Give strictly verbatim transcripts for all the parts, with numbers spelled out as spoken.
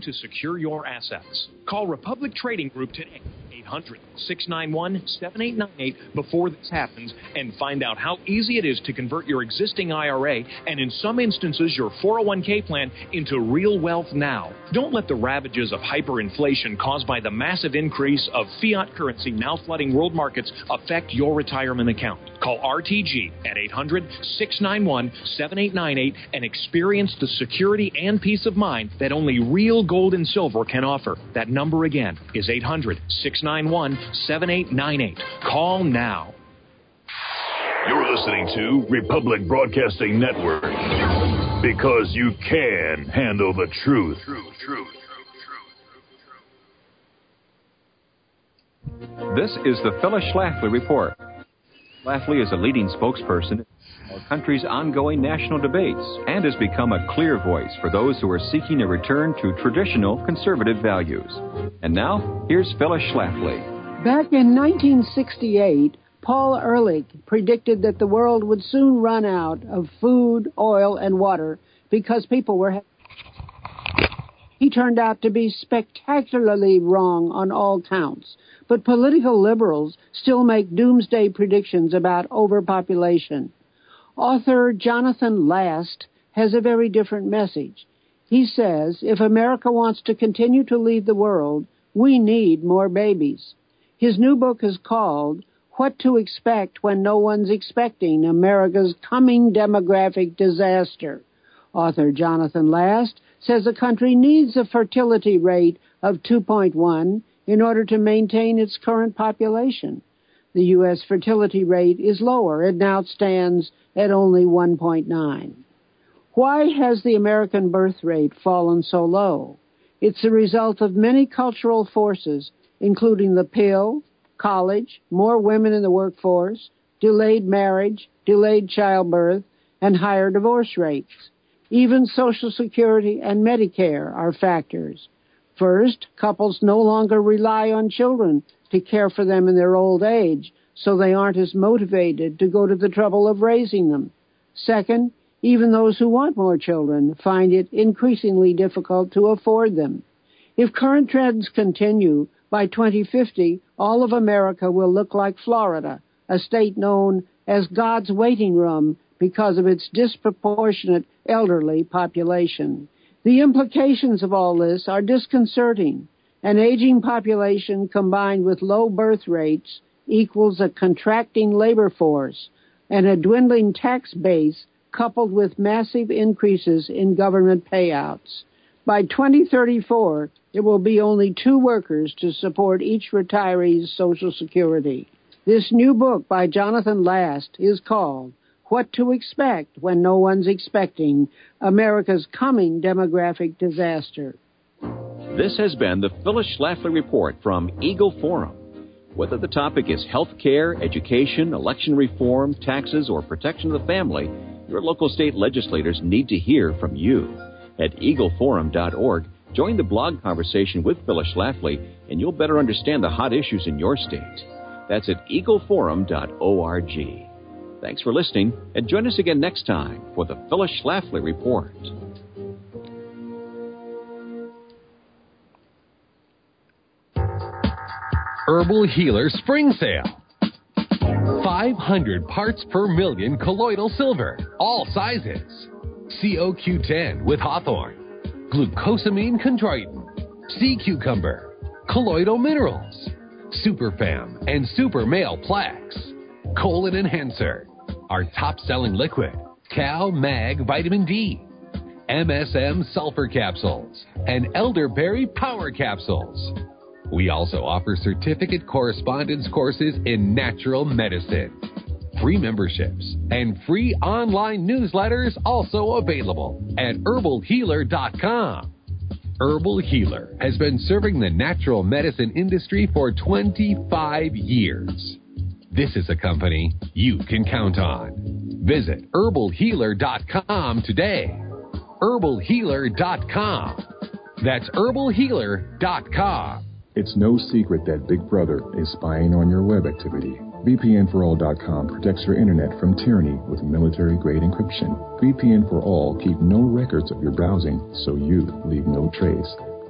to secure your assets. Call Republic Trading Group today, eight hundred, six nine one, seven eight nine eight, before this happens, and find out how easy it is to convert your existing I R A and, in some instances, your four oh one k plan into real wealth now. Don't let the ravages of hyperinflation caused by the massive increase of fiat currency now flooding world markets affect your retirement account. Call R T G at eight hundred, six nine one, seven eight nine eight and experience the security and peace of mind that only real gold and silver can offer. That number again is eight hundred, six nine one, seven eight nine eight. Call now. You're listening to Republic Broadcasting Network, because you can handle the truth. Truth, truth. This is the Phyllis Schlafly Report. Schlafly is a leading spokesperson in our country's ongoing national debates and has become a clear voice for those who are seeking a return to traditional conservative values. And now, here's Phyllis Schlafly. Back in nineteen sixty-eight, Paul Ehrlich predicted that the world would soon run out of food, oil, and water because people were... He turned out to be spectacularly wrong on all counts. But political liberals still make doomsday predictions about overpopulation. Author Jonathan Last has a very different message. He says, if America wants to continue to lead the world, we need more babies. His new book is called What to Expect When No One's Expecting America's Coming Demographic Disaster. Author Jonathan Last says the country needs a fertility rate of two point one in order to maintain its current population. The U S fertility rate is lower. It now stands at only one point nine. Why has the American birth rate fallen so low? It's the result of many cultural forces, including the pill, college, more women in the workforce, delayed marriage, delayed childbirth, and higher divorce rates. Even Social Security and Medicare are factors. First, couples no longer rely on children to care for them in their old age, so they aren't as motivated to go to the trouble of raising them. Second, even those who want more children find it increasingly difficult to afford them. If current trends continue, by twenty fifty, all of America will look like Florida, a state known as God's waiting room because of its disproportionate elderly population. The implications of all this are disconcerting. An aging population combined with low birth rates equals a contracting labor force and a dwindling tax base coupled with massive increases in government payouts. By twenty thirty-four, there will be only two workers to support each retiree's Social Security. This new book by Jonathan Last is called What to Expect When No One's Expecting America's Coming Demographic Disaster. This has been the Phyllis Schlafly Report from Eagle Forum. Whether the topic is health care, education, election reform, taxes, or protection of the family, your local state legislators need to hear from you. At eagle forum dot org, join the blog conversation with Phyllis Schlafly, and you'll better understand the hot issues in your state. That's at eagle forum dot org. Thanks for listening, and join us again next time for the Phyllis Schlafly Report. Herbal Healer Spring Sale. five hundred parts per million colloidal silver, all sizes. C O Q ten with hawthorn, glucosamine chondroitin, sea cucumber, colloidal minerals, Superfam and Super Male Plaques, colon enhancer, our top-selling liquid, Cal Mag Vitamin D, M S M Sulfur Capsules, and Elderberry Power Capsules. We also offer certificate correspondence courses in natural medicine. Free memberships and free online newsletters also available at herbal healer dot com. Herbal Healer has been serving the natural medicine industry for twenty-five years. This is a company you can count on. Visit herbal healer dot com today. herbal healer dot com. That's herbal healer dot com. It's no secret that Big Brother is spying on your web activity. V P N for all dot com protects your internet from tyranny with military-grade encryption. V P N for All keep no records of your browsing, so you leave no trace.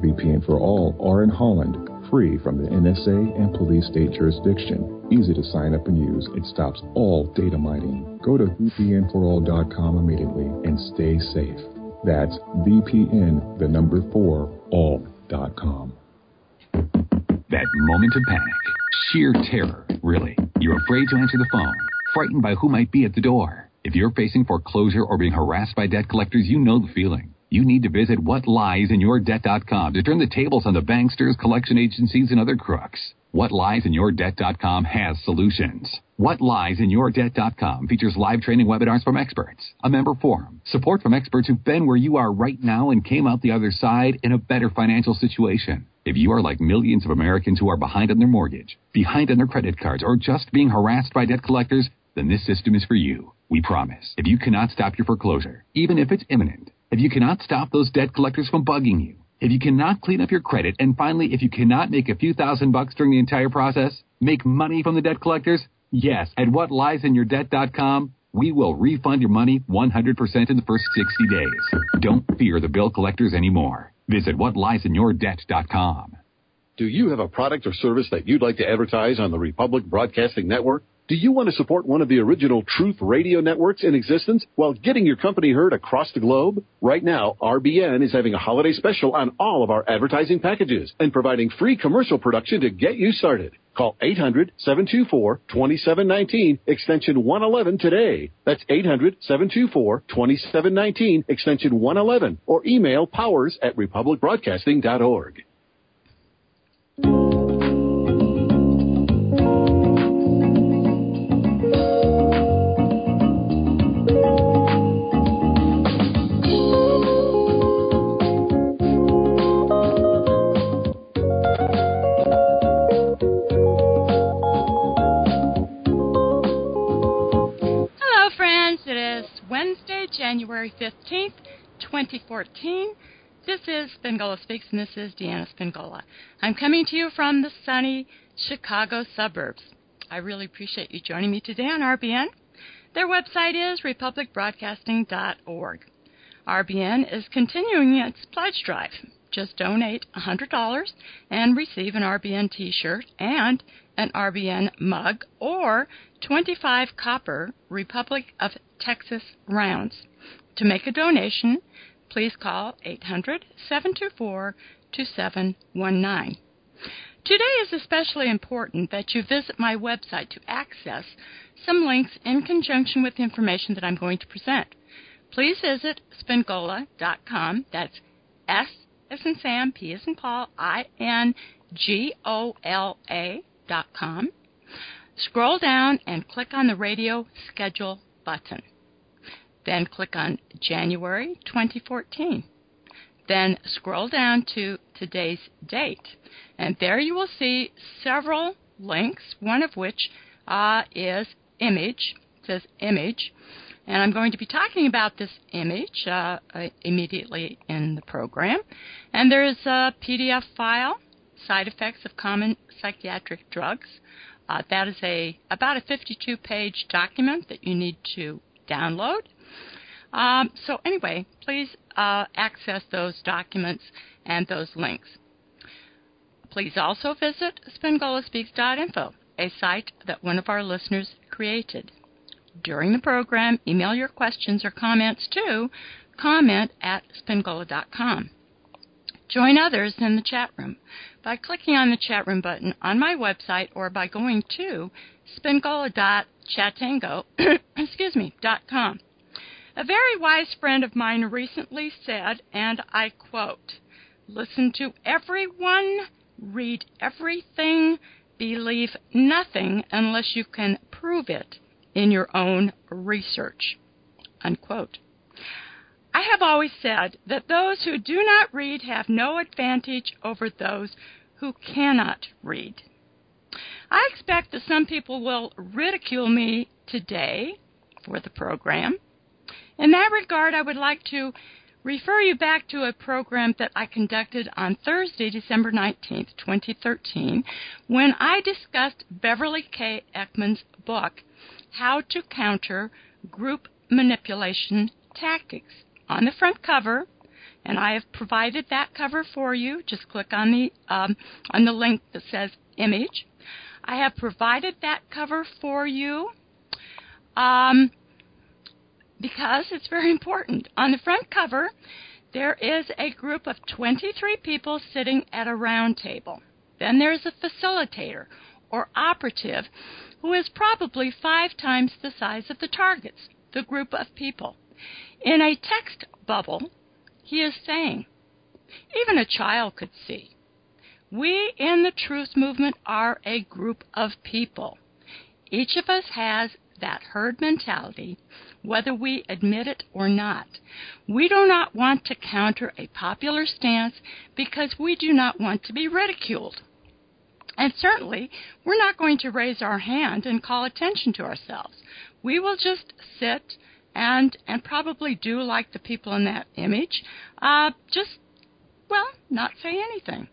V P N for All are in Holland, free from the N S A and police state jurisdiction. Easy to sign up and use. It stops all data mining. Go to V P N for all dot com immediately and stay safe. That's V P N, the number four, all dot com. That moment of panic. Sheer terror, really. You're afraid to answer the phone, frightened by who might be at the door. If you're facing foreclosure or being harassed by debt collectors, you know the feeling. You need to visit what lies in your debt dot com to turn the tables on the banksters, collection agencies, and other crooks. what lies in your debt dot com has solutions. what lies in your debt dot com features live training webinars from experts, a member forum, support from experts who've been where you are right now and came out the other side in a better financial situation. If you are like millions of Americans who are behind on their mortgage, behind on their credit cards, or just being harassed by debt collectors, then this system is for you. We promise. If you cannot stop your foreclosure, even if it's imminent, if you cannot stop those debt collectors from bugging you, if you cannot clean up your credit, and finally, if you cannot make a few thousand bucks during the entire process, make money from the debt collectors, yes, at what lies in your debt dot com, we will refund your money one hundred percent in the first sixty days. Don't fear the bill collectors anymore. Visit what lies in your debt dot com. Do you have a product or service that you'd like to advertise on the Republic Broadcasting Network? Do you want to support one of the original Truth Radio networks in existence while getting your company heard across the globe? Right now, R B N is having a holiday special on all of our advertising packages and providing free commercial production to get you started. Call eight hundred, seven two four, two seven one nine, extension one eleven today. That's eight hundred, seven two four, two seven one nine, extension one eleven, or email powers at republic broadcasting dot org. January fifteenth, twenty fourteen. This is Spingola Speaks, and this is Deanna Spingola. I'm coming to you from the sunny Chicago suburbs. I really appreciate you joining me today on R B N. Their website is republic broadcasting dot org. R B N is continuing its pledge drive. Just donate one hundred dollars and receive an R B N t-shirt and an R B N mug or twenty-five copper Republic of Texas rounds. To make a donation, please call eight hundred, seven two four, two seven one nine. Today is especially important that you visit my website to access some links in conjunction with the information that I'm going to present. Please visit spingola dot com. That's S as in Sam, P as in Paul, I N G O L A dot com. Scroll down and click on the radio schedule button. Then click on January twenty fourteen. Then scroll down to today's date. And there you will see several links, one of which uh, is image. It says image. And I'm going to be talking about this image uh, immediately in the program. And there's a P D F file, Side Effects of Common Psychiatric Drugs. Uh, that is a about a fifty-two page document that you need to download. Um, so anyway, please uh, access those documents and those links. Please also visit spingola speaks dot info, a site that one of our listeners created. During the program, email your questions or comments to comment at spingola dot com. Join others in the chat room by clicking on the chat room button on my website or by going to spingola dot chatango excuse me, .com. A very wise friend of mine recently said, and I quote, "Listen to everyone, read everything, believe nothing unless you can prove it in your own research," unquote. I have always said that those who do not read have no advantage over those who cannot read. I expect that some people will ridicule me today for the program. In that regard, I would like to refer you back to a program that I conducted on Thursday, December nineteenth, twenty thirteen, when I discussed Beverly K. Ekman's book, How to Counter Group Manipulation Tactics. On the front cover, And I have provided that cover for you. Just click on the um, on the link that says image. I have provided that cover for you um, because it's very important. On the front cover, there is a group of twenty-three people sitting at a round table. Then there's a facilitator or operative who is probably five times the size of the targets, the group of people. In a text bubble, he is saying, even a child could see, we in the truth movement are a group of people. Each of us has that herd mentality, whether we admit it or not. We do not want to counter a popular stance because we do not want to be ridiculed. And certainly, we're not going to raise our hand and call attention to ourselves. We will just sit and and probably do like the people in that image, uh, just, well, not say anything.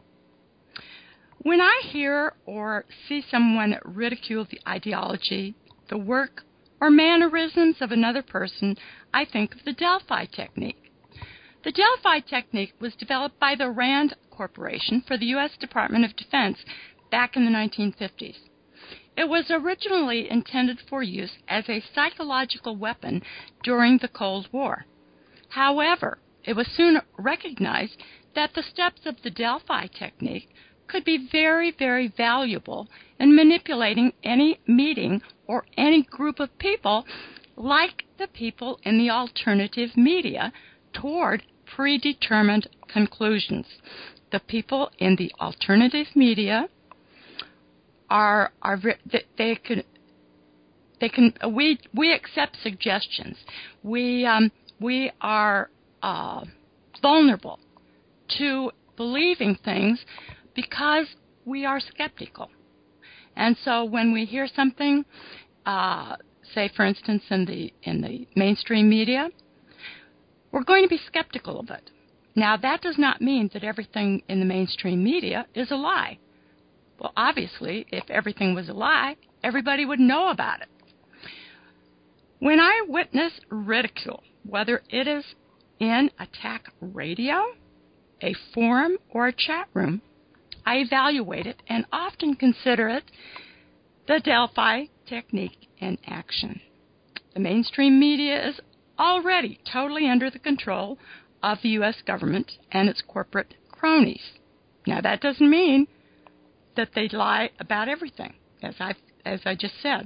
When I hear or see someone ridicule the ideology, the work, or mannerisms of another person, I think of the Delphi technique. The Delphi technique was developed by the RAND Corporation for the U S Department of Defense back in the nineteen fifties. It was originally intended for use as a psychological weapon during the Cold War. However, it was soon recognized that the steps of the Delphi technique could be very, very valuable in manipulating any meeting or any group of people, like the people in the alternative media, toward predetermined conclusions. The people in the alternative media are are they can they can we we accept suggestions. We um, we are uh, vulnerable to believing things because we are skeptical. And so when we hear something, uh, say for instance in the in the mainstream media, we're going to be skeptical of it. Now that does not mean that everything in the mainstream media is a lie. Well, obviously, if everything was a lie, everybody would know about it. When I witness ridicule, whether it is in attack radio, a forum, or a chat room, I evaluate it and often consider it the Delphi technique in action. The mainstream media is already totally under the control of the U S government and its corporate cronies. Now, that doesn't mean that they lie about everything, as I as I just said.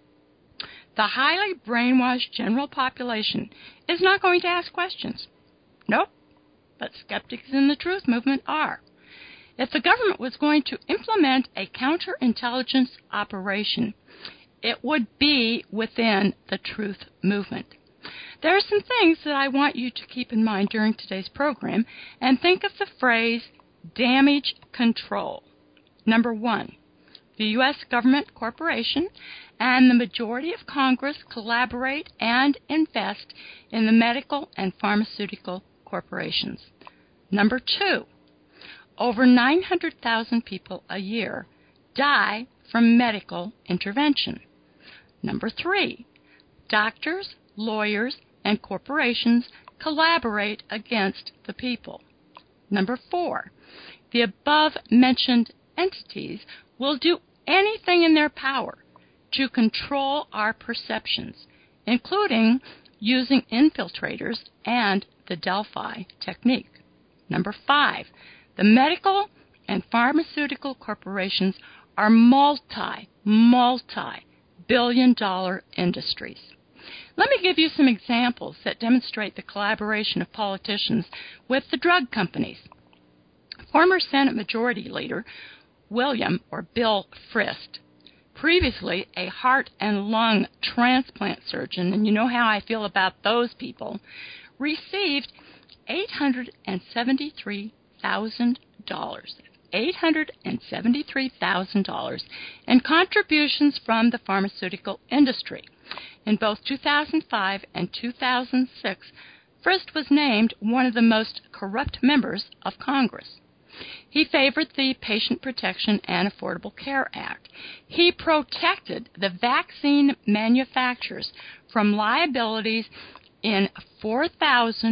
The highly brainwashed general population is not going to ask questions. Nope, but skeptics in the truth movement are. If the government was going to implement a counterintelligence operation, it would be within the truth movement. There are some things that I want you to keep in mind during today's program, and think of the phrase damage control. Number one, the U S government corporation and the majority of Congress collaborate and invest in the medical and pharmaceutical corporations. Number two, over nine hundred thousand people a year die from medical intervention. Number three, doctors, lawyers, and corporations collaborate against the people. Number four, the above-mentioned entities will do anything in their power to control our perceptions, including using infiltrators and the Delphi technique. Number five, the medical and pharmaceutical corporations are multi, multi-billion dollar industries. Let me give you some examples that demonstrate the collaboration of politicians with the drug companies. Former Senate Majority Leader William or Bill Frist, previously a heart and lung transplant surgeon, and you know how I feel about those people, received eight hundred seventy-three thousand dollars. eight hundred seventy-three thousand dollars in contributions from the pharmaceutical industry. In both two thousand five and two thousand six, Frist was named one of the most corrupt members of Congress. He favored the Patient Protection and Affordable Care Act. He protected the vaccine manufacturers from liabilities in four thousand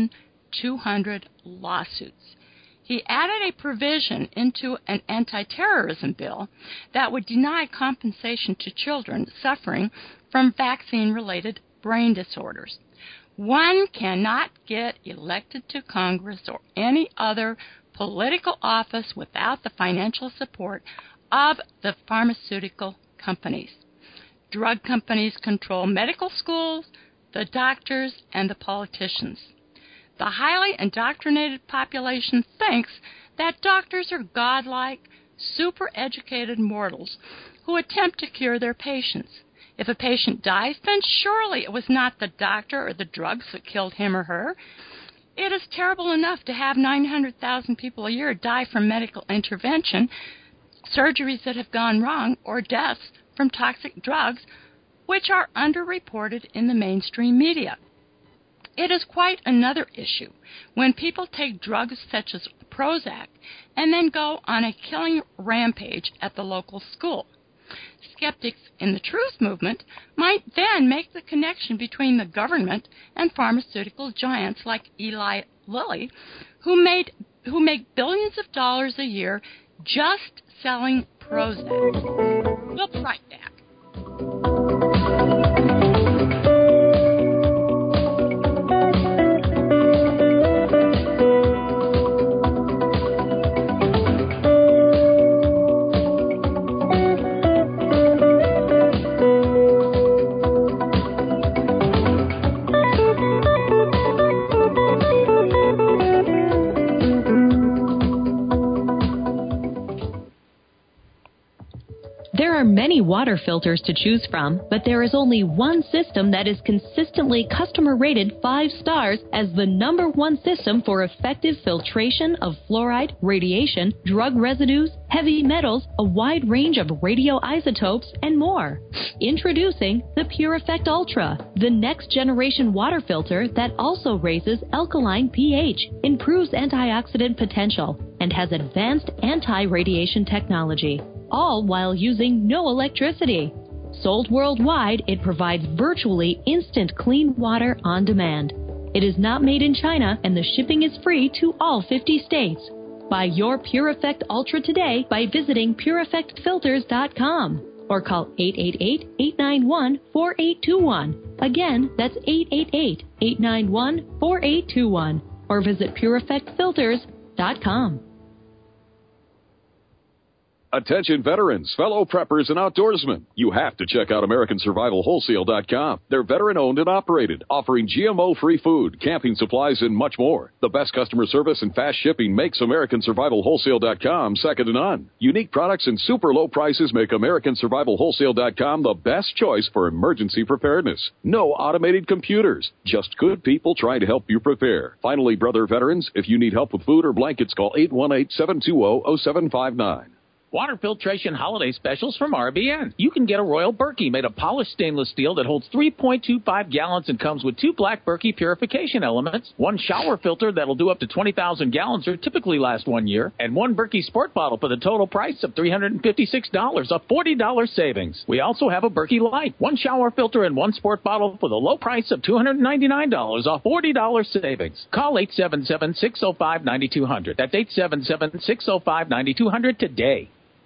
two hundred lawsuits. He added a provision into an anti-terrorism bill that would deny compensation to children suffering from vaccine-related brain disorders. One cannot get elected to Congress or any other political office without the financial support of the pharmaceutical companies. Drug companies control medical schools, the doctors, and the politicians. The highly indoctrinated population thinks that doctors are godlike, super-educated mortals who attempt to cure their patients. If a patient dies, then surely it was not the doctor or the drugs that killed him or her. It is terrible enough to have nine hundred thousand people a year die from medical intervention, surgeries that have gone wrong, or deaths from toxic drugs, which are underreported in the mainstream media. It is quite another issue when people take drugs such as Prozac and then go on a killing rampage at the local school. Skeptics in the truth movement might then make the connection between the government and pharmaceutical giants like Eli Lilly, who made who make billions of dollars a year just selling Prozac. We'll be right back. There are many water filters to choose from, but there is only one system that is consistently customer rated five stars as the number one system for effective filtration of fluoride, radiation, drug residues, heavy metals, a wide range of radioisotopes, and more. Introducing the PureEffect Ultra, the next generation water filter that also raises alkaline pH, improves antioxidant potential, and has advanced anti-radiation technology, all while using no electricity. Sold worldwide, it provides virtually instant clean water on demand. It is not made in China, and the shipping is free to all fifty states. Buy your PureEffect Ultra today by visiting pure effect filters dot com or call eight eight eight, eight nine one, four eight two one. Again, that's eight eight eight, eight nine one, four eight two one or visit pure effect filters dot com. Attention veterans, fellow preppers, and outdoorsmen. You have to check out American Survival Wholesale dot com. They're veteran-owned and operated, offering G M O-free food, camping supplies, and much more. The best customer service and fast shipping makes American Survival Wholesale dot com second to none. Unique products and super low prices make American Survival Wholesale dot com the best choice for emergency preparedness. No automated computers, just good people trying to help you prepare. Finally, brother veterans, if you need help with food or blankets, call eight one eight, seven two zero, zero seven five nine. Water filtration holiday specials from R B N. You can get a Royal Berkey made of polished stainless steel that holds three point two five gallons and comes with two black Berkey purification elements, one shower filter that'll do up to twenty thousand gallons or typically last one year, and one Berkey Sport bottle for the total price of three hundred fifty-six dollars, a forty dollars savings. We also have a Berkey Light, one shower filter and one sport bottle for the low price of two hundred ninety-nine dollars, a forty dollars savings. Call eight seven seven, six zero five, nine two zero zero. That's eight seven seven, six zero five, nine two zero zero today.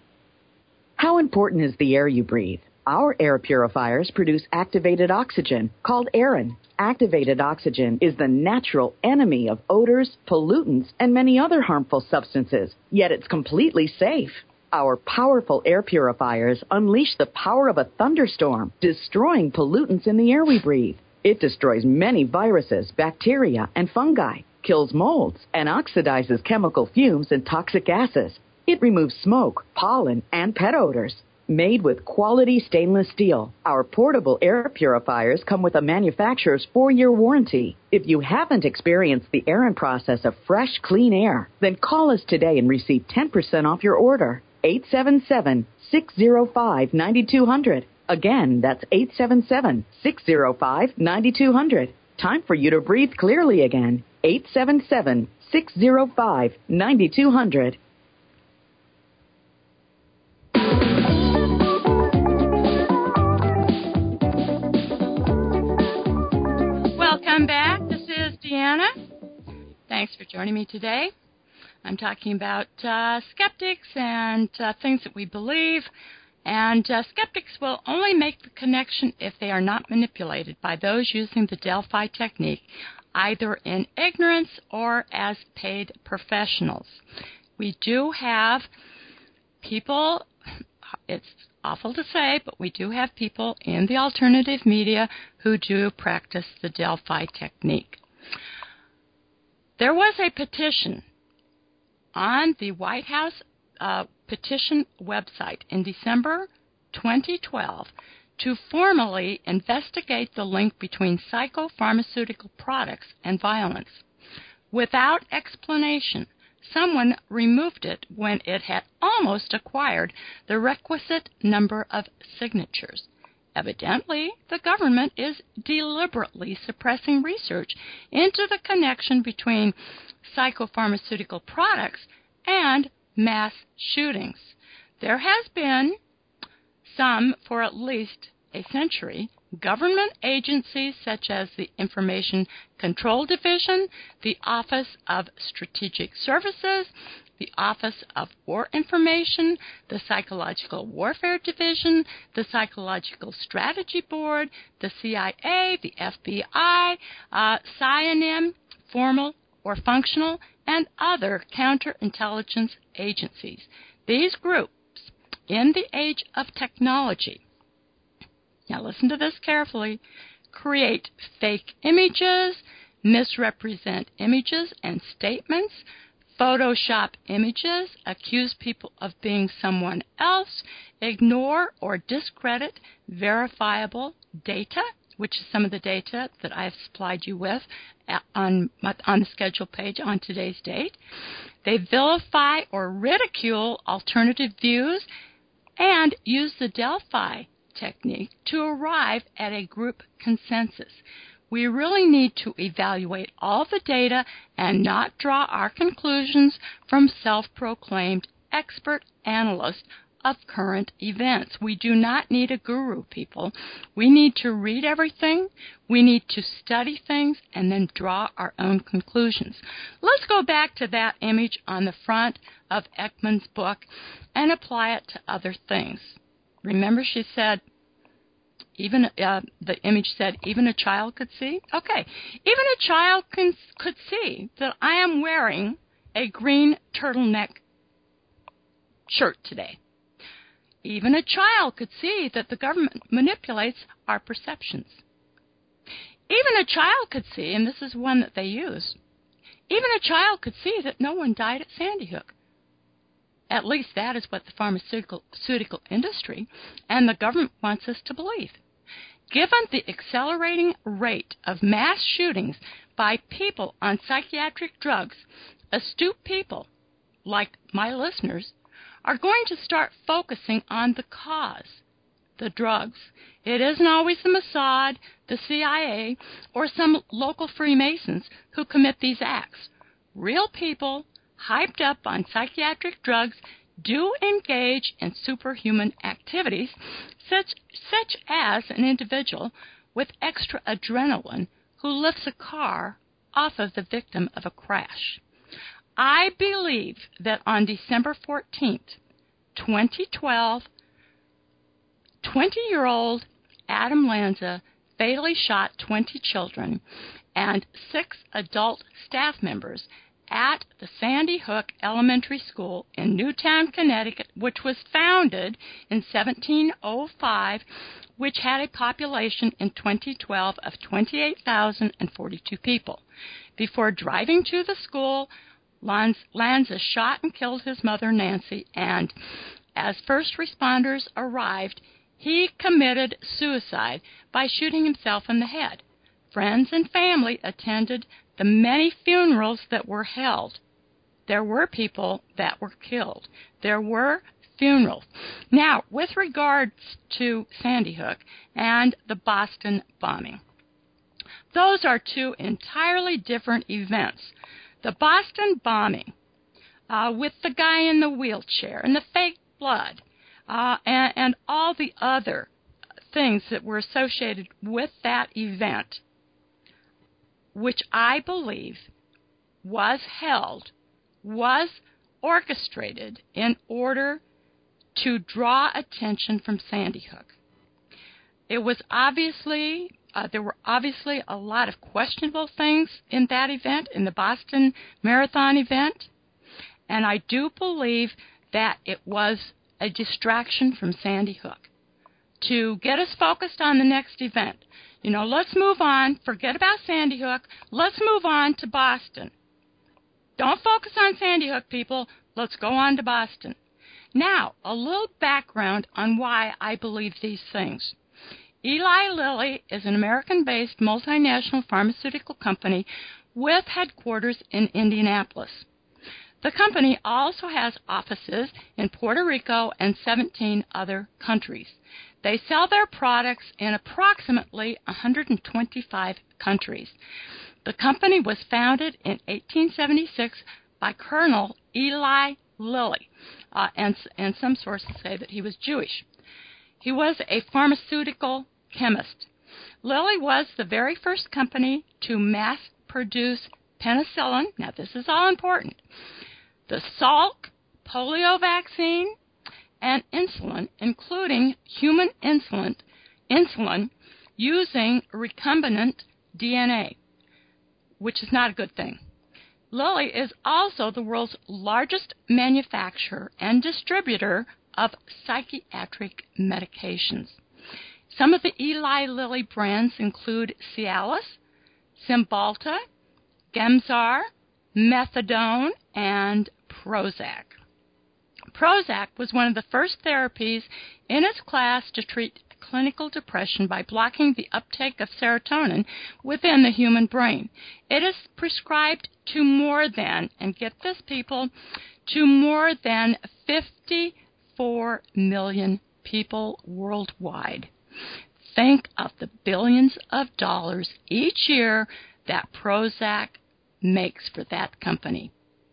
How important is the air you breathe? Our air purifiers produce activated oxygen, called Aerin. Activated oxygen is the natural enemy of odors, pollutants, and many other harmful substances, yet it's completely safe. Our powerful air purifiers unleash the power of a thunderstorm, destroying pollutants in the air we breathe. It destroys many viruses, bacteria, and fungi, kills molds, and oxidizes chemical fumes and toxic gases. It removes smoke, pollen, and pet odors. Made with quality stainless steel, our portable air purifiers come with a manufacturer's four-year warranty. If you haven't experienced the Aerin process of fresh, clean air, then call us today and receive ten percent off your order. eight seven seven, six zero five, nine two zero zero. Again, that's eight seven seven, six zero five, nine two zero zero. Time for you to breathe clearly again. eight seven seven, six zero five, nine two zero zero. Welcome back. This is Deanna. Thanks for joining me today. I'm talking about uh, skeptics and uh, things that we believe. And uh, skeptics will only make the connection if they are not manipulated by those using the Delphi technique, either in ignorance or as paid professionals. We do have people, it's awful to say, but we do have people in the alternative media who do practice the Delphi technique. There was a petition on the White House uh, petition website in December twenty twelve to formally investigate the link between psychopharmaceutical products and violence. Without explanation, someone removed it when it had almost acquired the requisite number of signatures. Evidently, the government is deliberately suppressing research into the connection between psychopharmaceutical products and mass shootings. There has been some for at least a century. Government agencies such as the Information Control Division, the Office of Strategic Services, the Office of War Information, the Psychological Warfare Division, the Psychological Strategy Board, the C I A, the F B I, uh, C I N M, formal or functional, and other counterintelligence agencies. These groups, in the age of technology, now listen to this carefully, create fake images, misrepresent images and statements, Photoshop images, accuse people of being someone else, ignore or discredit verifiable data, which is some of the data that I have supplied you with on, on the schedule page on today's date. They vilify or ridicule alternative views and use the Delphi technique to arrive at a group consensus. We really need to evaluate all the data and not draw our conclusions from self-proclaimed expert analysts of current events. We do not need a guru, people. We need to read everything, we need to study things, and then draw our own conclusions. Let's go back to that image on the front of Ekman's book and apply it to other things. Remember, she said, even uh, the image said, even a child could see? Okay, even a child can, could see that I am wearing a green turtleneck shirt today. Even a child could see that the government manipulates our perceptions. Even a child could see, and this is one that they use, even a child could see that no one died at Sandy Hook. At least that is what the pharmaceutical pharmaceutical industry and the government wants us to believe. Given the accelerating rate of mass shootings by people on psychiatric drugs, astute people, like my listeners, are going to start focusing on the cause, the drugs. It isn't always the Mossad, the C I A, or some local Freemasons who commit these acts. Real people, hyped up on psychiatric drugs, do engage in superhuman activities, such, such as an individual with extra adrenaline who lifts a car off of the victim of a crash. I believe that on December fourteenth, twenty twelve, twenty-year-old Adam Lanza fatally shot twenty children and six adult staff members at the Sandy Hook Elementary School in Newtown, Connecticut, which was founded in seventeen oh five, which had a population in twenty twelve of twenty-eight thousand forty-two people. Before driving to the school, Lanza shot and killed his mother, Nancy, and as first responders arrived, he committed suicide by shooting himself in the head. Friends and family attended the many funerals that were held. There were people that were killed. There were funerals. Now, with regards to Sandy Hook and the Boston bombing, those are two entirely different events. The Boston bombing, uh, with the guy in the wheelchair and the fake blood, uh, and, and all the other things that were associated with that event, which I believe was held, was orchestrated in order to draw attention from Sandy Hook. It was obviously, uh, there were obviously a lot of questionable things in that event, in the Boston Marathon event, and I do believe that it was a distraction from Sandy Hook to get us focused on the next event. You know, let's move on, forget about Sandy Hook, let's move on to Boston. Don't focus on Sandy Hook, people. Let's go on to Boston. Now, a little background on why I believe these things. Eli Lilly is an American-based multinational pharmaceutical company with headquarters in Indianapolis. The company also has offices in Puerto Rico and seventeen other countries. They sell their products in approximately one hundred twenty-five countries. The company was founded in eighteen seventy-six by Colonel Eli Lilly, uh, and, and some sources say that he was Jewish. He was a pharmaceutical chemist. Lilly was the very first company to mass produce penicillin. Now, this is all important. The Salk polio vaccine and insulin, including human insulin, insulin using recombinant D N A, which is not a good thing. Lilly is also the world's largest manufacturer and distributor of psychiatric medications. Some of the Eli Lilly brands include Cialis, Cymbalta, Gemzar, Methadone, and Prozac. Prozac was one of the first therapies in its class to treat clinical depression by blocking the uptake of serotonin within the human brain. It is prescribed to more than, and get this people, to more than fifty-four million people worldwide. Think of the billions of dollars each year that Prozac makes for that company.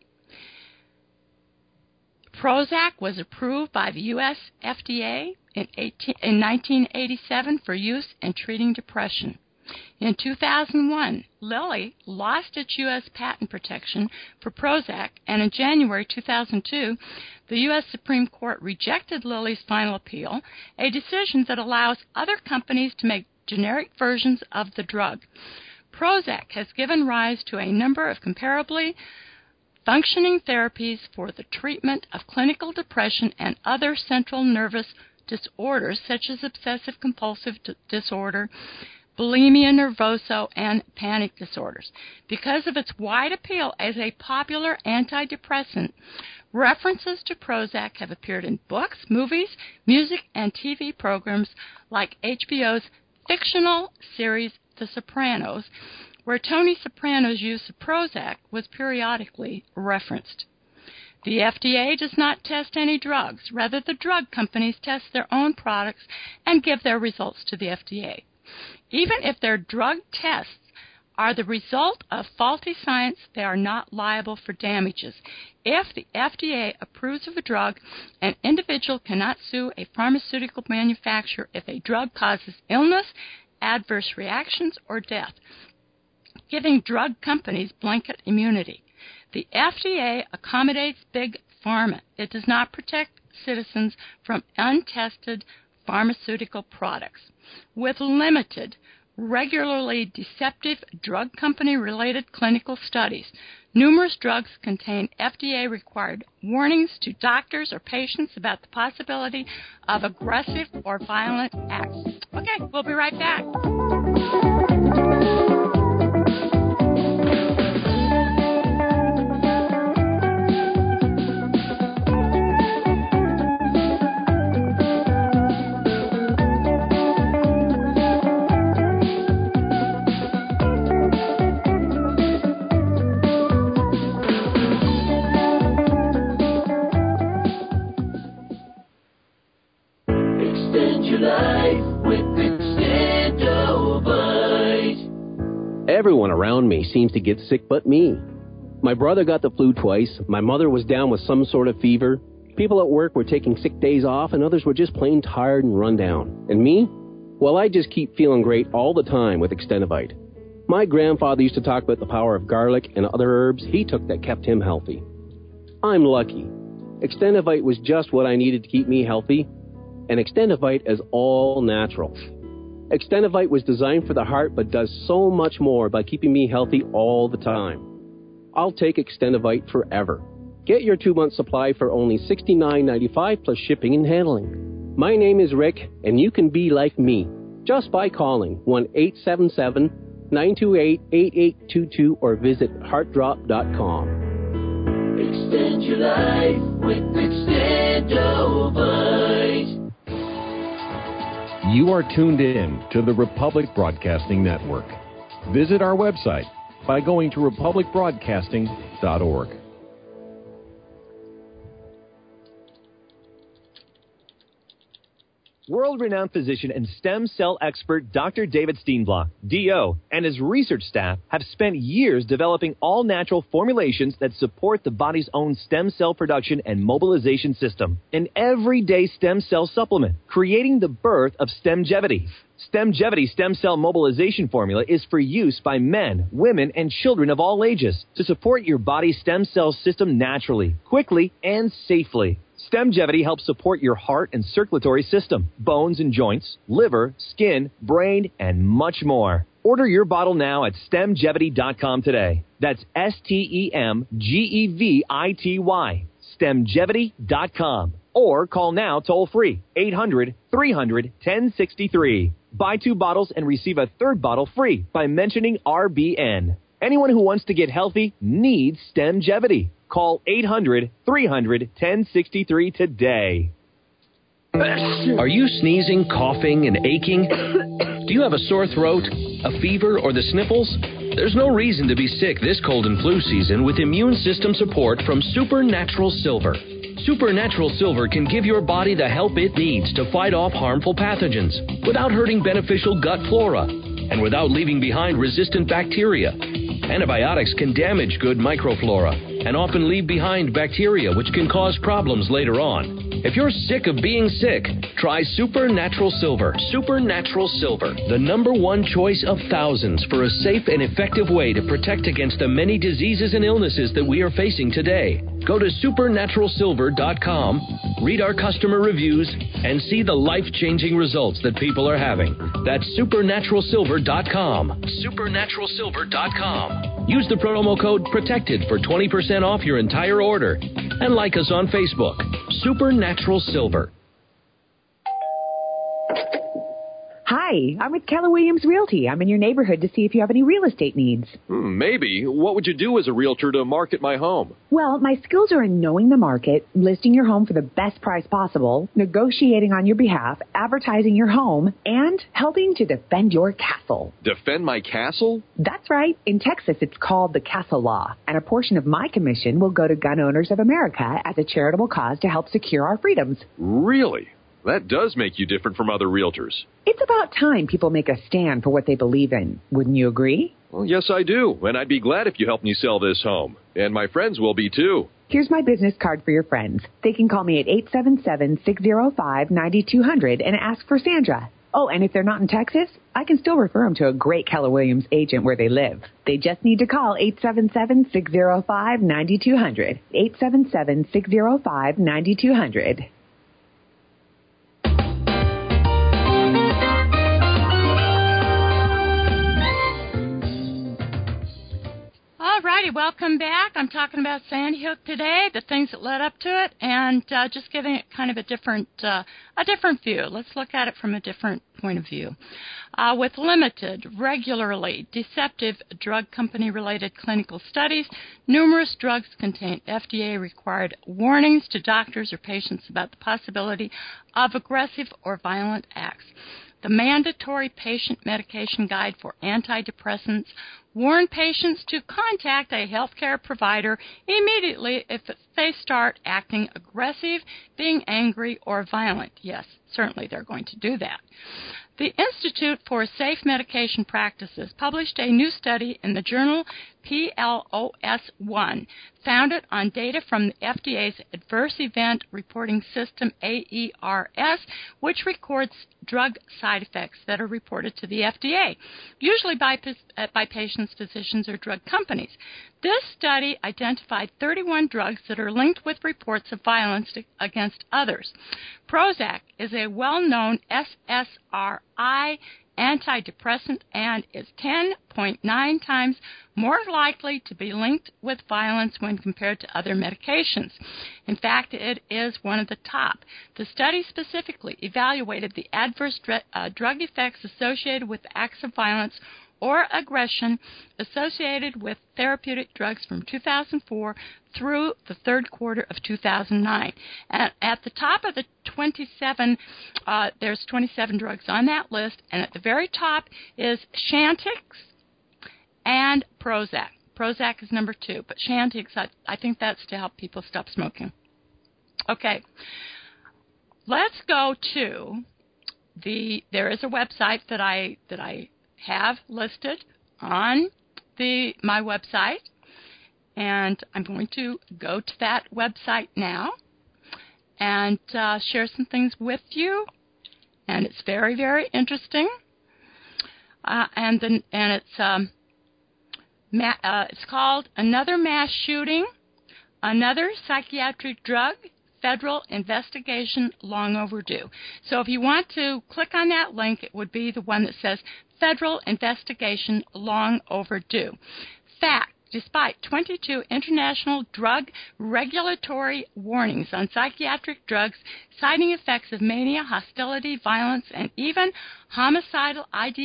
Prozac was approved by the U S F D A in, eighteen, in nineteen eighty-seven for use in treating depression. In two thousand one, Lilly lost its U S patent protection for Prozac, and in January two thousand two, the U S Supreme Court rejected Lilly's final appeal, a decision that allows other companies to make generic versions of the drug. Prozac has given rise to a number of comparably functioning therapies for the treatment of clinical depression and other central nervous disorders such as obsessive-compulsive d- disorder, bulimia nervosa, and panic disorders. Because of its wide appeal as a popular antidepressant, references to Prozac have appeared in books, movies, music, and T V programs like H B O's fictional series The Sopranos, where Tony Soprano's use of Prozac was periodically referenced. The F D A does not test any drugs. Rather, the drug companies test their own products and give their results to the F D A. Even if their drug tests are the result of faulty science, they are not liable for damages. If the F D A approves of a drug, an individual cannot sue a pharmaceutical manufacturer if a drug causes illness, adverse reactions, or death, giving drug companies blanket immunity. The F D A accommodates big pharma. It does not protect citizens from untested pharmaceutical products. With limited, regularly deceptive drug company-related clinical studies, numerous drugs contain F D A-required warnings to doctors or patients about the possibility of aggressive or violent acts. Okay, we'll be right back. Everyone around me seems to get sick but me. My brother got the flu twice, my mother was down with some sort of fever, people at work were taking sick days off, and others were just plain tired and run down. And me? Well, I just keep feeling great all the time with Extendivite. My grandfather used to talk about the power of garlic and other herbs he took that kept him healthy. I'm lucky. Extendivite was just what I needed to keep me healthy, and Extendivite is all natural. Extendivite was designed for the heart but does so much more by keeping me healthy all the time. I'll take Extendivite forever. Get your two-month supply for only sixty-nine ninety-five plus shipping and handling. My name is Rick, and you can be like me just by calling one eight seven seven, nine two eight, eight eight two two or visit heart drop dot com. Extend your life with Extendivite. You are tuned in to the Republic Broadcasting Network. Visit our website by going to republic broadcasting dot org. World-renowned physician and stem cell expert Doctor David Steenblock, D O, and his research staff have spent years developing all-natural formulations that support the body's own stem cell production and mobilization system. An everyday stem cell supplement, creating the birth of Stemgevity. Stemgevity stem cell mobilization formula is for use by men, women, and children of all ages to support your body's stem cell system naturally, quickly, and safely. Stemgevity helps support your heart and circulatory system, bones and joints, liver, skin, brain, and much more. Order your bottle now at stemgevity dot com today. That's S T E M G E V I T Y, stemgevity dot com. Or call now toll-free, eight hundred, three hundred, ten sixty-three. Buy two bottles and receive a third bottle free by mentioning R B N. Anyone who wants to get healthy needs Stemgevity. Call eight hundred, three hundred, ten sixty-three today. Are you sneezing, coughing, and aching? Do you have a sore throat, a fever, or the sniffles? There's no reason to be sick this cold and flu season with immune system support from Supernatural Silver. Supernatural Silver can give your body the help it needs to fight off harmful pathogens without hurting beneficial gut flora and without leaving behind resistant bacteria. Antibiotics can damage good microflora and often leave behind bacteria which can cause problems later on. If you're sick of being sick, try Supernatural Silver. Supernatural Silver, the number one choice of thousands for a safe and effective way to protect against the many diseases and illnesses that we are facing today. Go to supernatural silver dot com, read our customer reviews, and see the life-changing results that people are having. That's supernatural silver dot com. supernatural silver dot com. Use the promo code PROTECTED for twenty percent off your entire order. And like us on Facebook. Supernatural Silver. Hi, I'm with Keller Williams Realty. I'm in your neighborhood to see if you have any real estate needs. Hmm, maybe. What would you do as a realtor to market my home? Well, my skills are in knowing the market, listing your home for the best price possible, negotiating on your behalf, advertising your home, and helping to defend your castle. Defend my castle? That's right. In Texas, it's called the Castle Law, and a portion of my commission will go to Gun Owners of America as a charitable cause to help secure our freedoms. Really? That does make you different from other realtors. It's about time people make a stand for what they believe in. Wouldn't you agree? Well, yes, I do. And I'd be glad if you helped me sell this home. And my friends will be, too. Here's my business card for your friends. They can call me at eight seven seven, six zero five, nine two zero zero and ask for Sandra. Oh, and if they're not in Texas, I can still refer them to a great Keller Williams agent where they live. They just need to call eight seven seven, six zero five, nine two zero zero. eight seven seven, six zero five, nine two zero zero. Alrighty, welcome back. I'm talking about Sandy Hook today, the things that led up to it, and uh, just giving it kind of a different, uh, a different view. Let's look at it from a different point of view. Uh, with limited, regularly deceptive drug company-related clinical studies, numerous drugs contain F D A-required warnings to doctors or patients about the possibility of aggressive or violent acts. The mandatory patient medication guide for antidepressants warn patients to contact a healthcare provider immediately if they start acting aggressive, being angry, or violent. Yes, certainly they're going to do that. The Institute for Safe Medication Practices published a new study in the journal P L O S one founded on data from the F D A's Adverse Event Reporting System, A E R S, which records drug side effects that are reported to the F D A, usually by, by patients, physicians, or drug companies. This study identified thirty-one drugs that are linked with reports of violence against others. Prozac is a well-known S S R I antidepressant and is ten point nine times more likely to be linked with violence when compared to other medications. In fact, it is one of the top. The study specifically evaluated the adverse dr- uh, drug effects associated with acts of violence or aggression associated with therapeutic drugs from two thousand four through the third quarter of two thousand nine. And at the top of the twenty-seven, uh, there's twenty-seven drugs on that list, and at the very top is Chantix and Prozac. Prozac is number two, but Chantix, I, I think that's to help people stop smoking. Okay, let's go to the, there is a website that I, that I have listed on the my website, and I'm going to go to that website now and uh, share some things with you, and it's very, very interesting. Uh, and then and it's um, ma- uh, it's called Another Mass Shooting, Another Psychiatric Drug, Federal Investigation Long Overdue. So if you want to click on that link, it would be the one that says Federal Investigation Long Overdue. Fact, despite twenty-two international drug regulatory warnings on psychiatric drugs citing effects of mania, hostility, violence, and even homicidal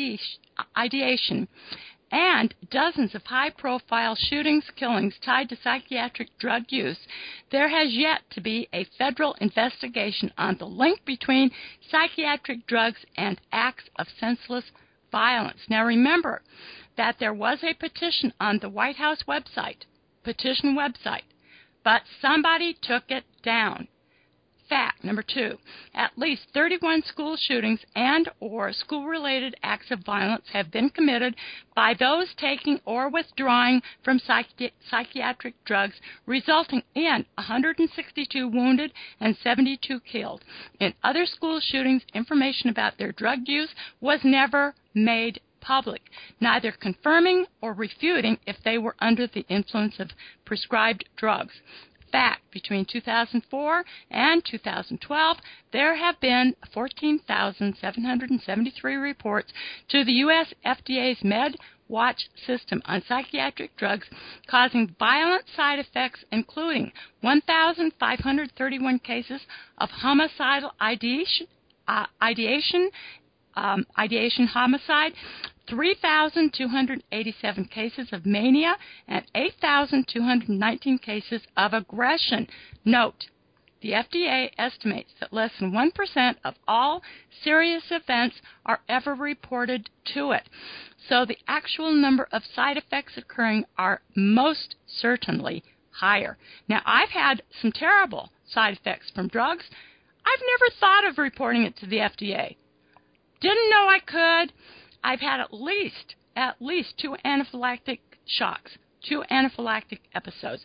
ideation, and dozens of high-profile shootings, killings tied to psychiatric drug use, there has yet to be a federal investigation on the link between psychiatric drugs and acts of senseless violence. Now remember that there was a petition on the White House website, petition website, but somebody took it down. Fact number two, at least thirty-one school shootings and or school-related acts of violence have been committed by those taking or withdrawing from psychi- psychiatric drugs, resulting in one hundred sixty-two wounded and seventy-two killed. In other school shootings, information about their drug use was never made public, neither confirming or refuting if they were under the influence of prescribed drugs. Fact, between two thousand four and two thousand twelve, there have been fourteen thousand seven hundred seventy-three reports to the U S F D A's MedWatch system on psychiatric drugs causing violent side effects, including one thousand five hundred thirty-one cases of homicidal ideation, uh, ideation, um, ideation homicide, three thousand two hundred eighty-seven cases of mania, and eight thousand two hundred nineteen cases of aggression. Note, the F D A estimates that less than one percent of all serious events are ever reported to it. So the actual number of side effects occurring are most certainly higher. Now, I've had some terrible side effects from drugs. I've never thought of reporting it to the F D A. Didn't know I could. I've had at least, at least two anaphylactic shocks, two anaphylactic episodes.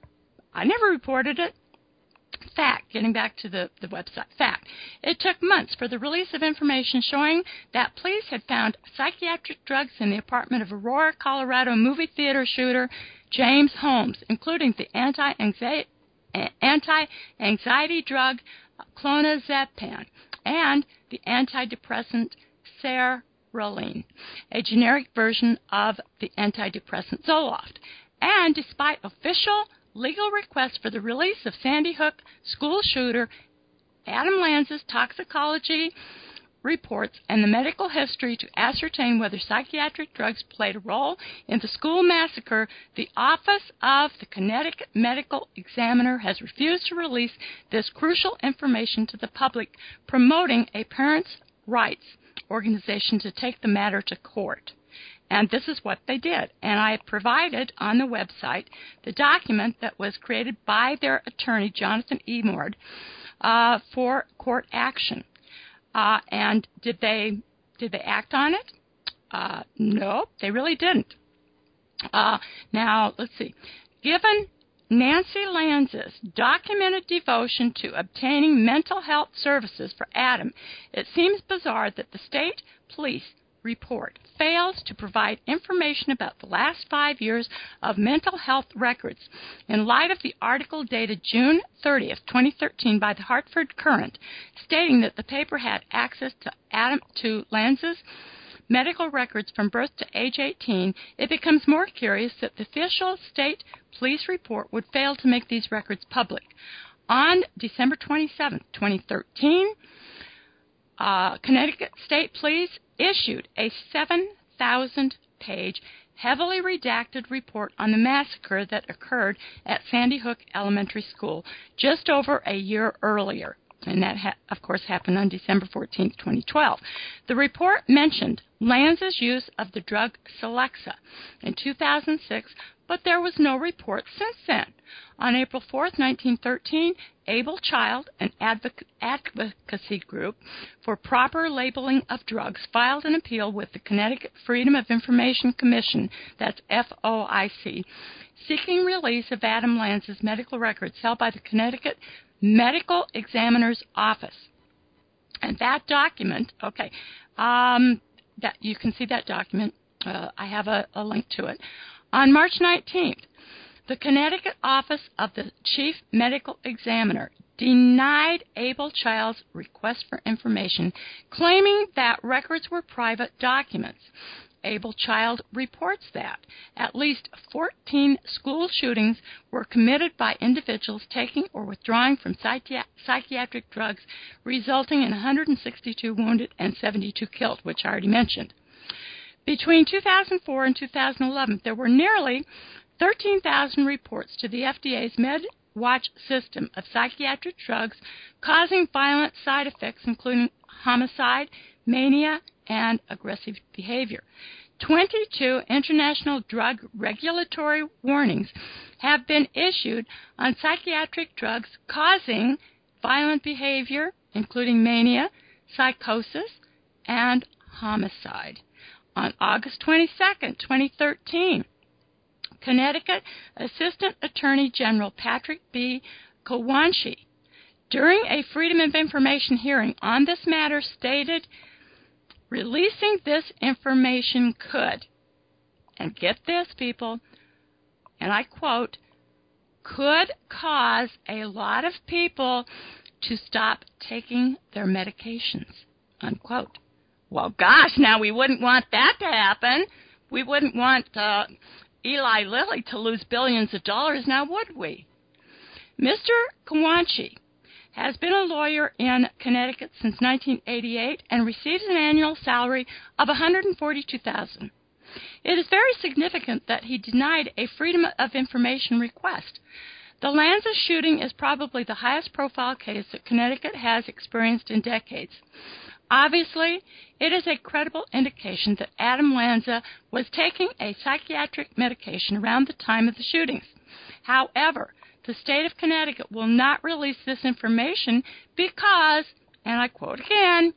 I never reported it. Fact, getting back to the, the website. Fact, it took months for the release of information showing that police had found psychiatric drugs in the apartment of Aurora, Colorado movie theater shooter James Holmes, including the anti-anxiety, anti-anxiety drug clonazepam and the antidepressant sertraline, a generic version of the antidepressant Zoloft. And despite official legal requests for the release of Sandy Hook school shooter Adam Lanza's toxicology reports and the medical history to ascertain whether psychiatric drugs played a role in the school massacre, the Office of the Connecticut Medical Examiner has refused to release this crucial information to the public, promoting a parents' rights organization to take the matter to court. And this is what they did. And I have provided on the website the document that was created by their attorney, Jonathan E. Mord, uh, for court action. Uh, and did they did they act on it? Uh, no, they really didn't. Uh, now, let's see. Given Nancy Lanza's documented devotion to obtaining mental health services for Adam, it seems bizarre that the state police report fails to provide information about the last five years of mental health records in light of the article dated June thirtieth, twenty thirteen by the Hartford Courant, stating that the paper had access to Adam to Lanza's medical records from birth to age eighteen. It becomes more curious that the official state police report would fail to make these records public. On December twenty-seventh, twenty thirteen, uh, Connecticut State Police issued a seven thousand page, heavily redacted report on the massacre that occurred at Sandy Hook Elementary School just over a year earlier. And that, ha- of course, happened on December fourteenth, twenty twelve. The report mentioned Lanza's use of the drug Celexa in two thousand six, but there was no report since then. On April fourth, nineteen thirteen, Able Child, an advoc- advocacy group for proper labeling of drugs, filed an appeal with the Connecticut Freedom of Information Commission, that's F O I C, seeking release of Adam Lanza's medical records held by the Connecticut Medical Examiner's Office. And that document, okay, um, that you can see that document. Uh, I have a, a link to it. On March nineteenth, the Connecticut Office of the Chief Medical Examiner denied Able Child's request for information, claiming that records were private documents. Able Child reports that at least fourteen school shootings were committed by individuals taking or withdrawing from psychi- psychiatric drugs, resulting in one hundred sixty-two wounded and seventy-two killed, which I already mentioned. Between two thousand four and two thousand eleven, there were nearly thirteen thousand reports to the F D A's MedWatch system of psychiatric drugs causing violent side effects, including homicide, mania, and aggressive behavior. twenty-two international drug regulatory warnings have been issued on psychiatric drugs causing violent behavior, including mania, psychosis, and homicide. On August twenty-second, twenty thirteen, Connecticut Assistant Attorney General Patrick B. Kowanski, during a Freedom of Information hearing on this matter, stated, releasing this information could, and get this, people, and I quote, could cause a lot of people to stop taking their medications, unquote. Well, gosh, now we wouldn't want that to happen. We wouldn't want uh, Eli Lilly to lose billions of dollars, now would we? Mister Kowanski has been a lawyer in Connecticut since nineteen eighty-eight and receives an annual salary of one hundred forty-two thousand dollars. It is very significant that he denied a Freedom of Information request. The Lanza shooting is probably the highest profile case that Connecticut has experienced in decades. Obviously, it is a credible indication that Adam Lanza was taking a psychiatric medication around the time of the shootings. However, the state of Connecticut will not release this information because, and I quote again,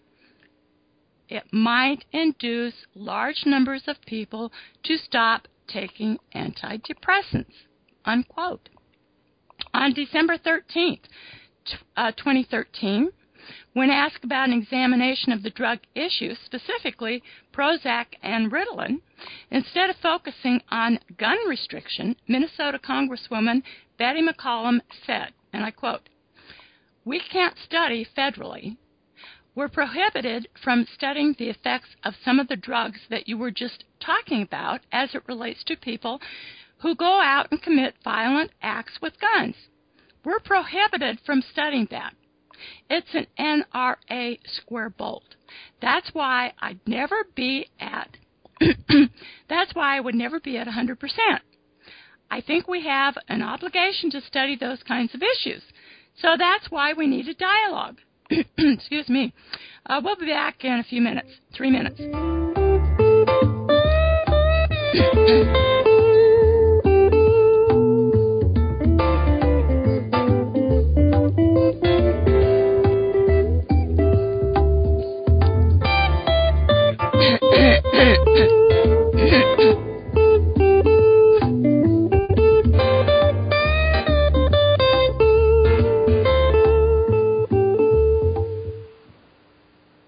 it might induce large numbers of people to stop taking antidepressants, unquote. On December thirteenth, twenty thirteen, when asked about an examination of the drug issue, specifically Prozac and Ritalin, instead of focusing on gun restriction, Minnesota Congresswoman Betty McCollum said, and I quote, we can't study federally. We're prohibited from studying the effects of some of the drugs that you were just talking about as it relates to people who go out and commit violent acts with guns. We're prohibited from studying that. It's an N R A square bolt. That's why I'd never be at, that's why I would never be at one hundred percent. I think we have an obligation to study those kinds of issues. So that's why we need a dialogue. Excuse me. Uh, we'll be back in a few minutes. Three minutes.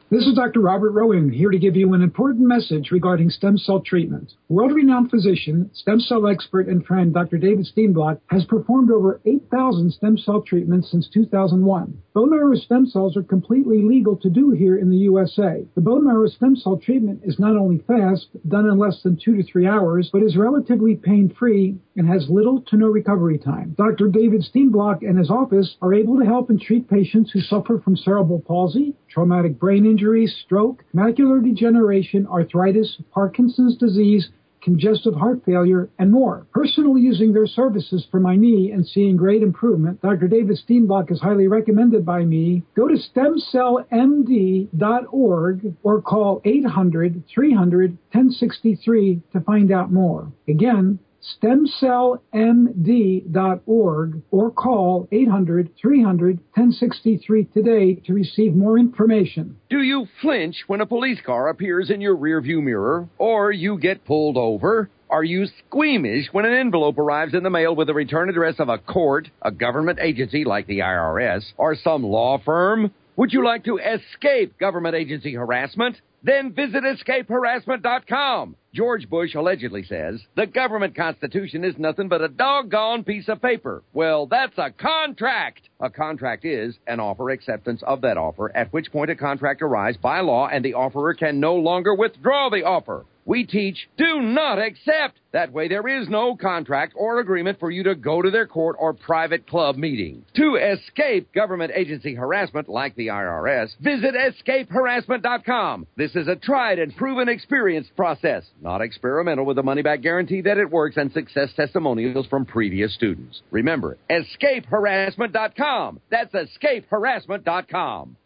This is Doctor Robert Rowan, here to give you an important message regarding stem cell treatment. World-renowned physician, stem cell expert, and friend Doctor David Steenblock has performed over eight thousand stem cell treatments since two thousand one. Bone marrow stem cells are completely legal to do here in the U S A. The bone marrow stem cell treatment is not only fast, done in less than two to three hours, but is relatively pain-free and has little to no recovery time. Doctor David Steenblock and his office are able to help and treat patients who suffer from cerebral palsy, traumatic brain injury, stroke, macular degeneration, arthritis, Parkinson's disease, congestive heart failure, and more. Personally using their services for my knee and seeing great improvement, Doctor David Steenblock is highly recommended by me. Go to stem cell m d dot org or call eight hundred, three hundred, ten sixty-three to find out more. Again, stem cell m d dot org or call eight hundred, three hundred, ten sixty-three today to receive more information. Do you flinch when a police car appears in your rearview mirror or you get pulled over? Are you squeamish when an envelope arrives in the mail with the return address of a court, a government agency like the I R S, or some law firm? Would you like to escape government agency harassment? Then visit escape harassment dot com. George Bush allegedly says the government constitution is nothing but a doggone piece of paper. Well, that's a contract. A contract is an offer acceptance of that offer, at which point a contract arrives by law and the offerer can no longer withdraw the offer. We teach, do not accept. That way there is no contract or agreement for you to go to their court or private club meeting. To escape government agency harassment like the I R S, visit escape harassment dot com. This is a tried and proven experience process, not experimental, with a money-back guarantee that it works and success testimonials from previous students. Remember, escape harassment dot com. That's escape harassment dot com.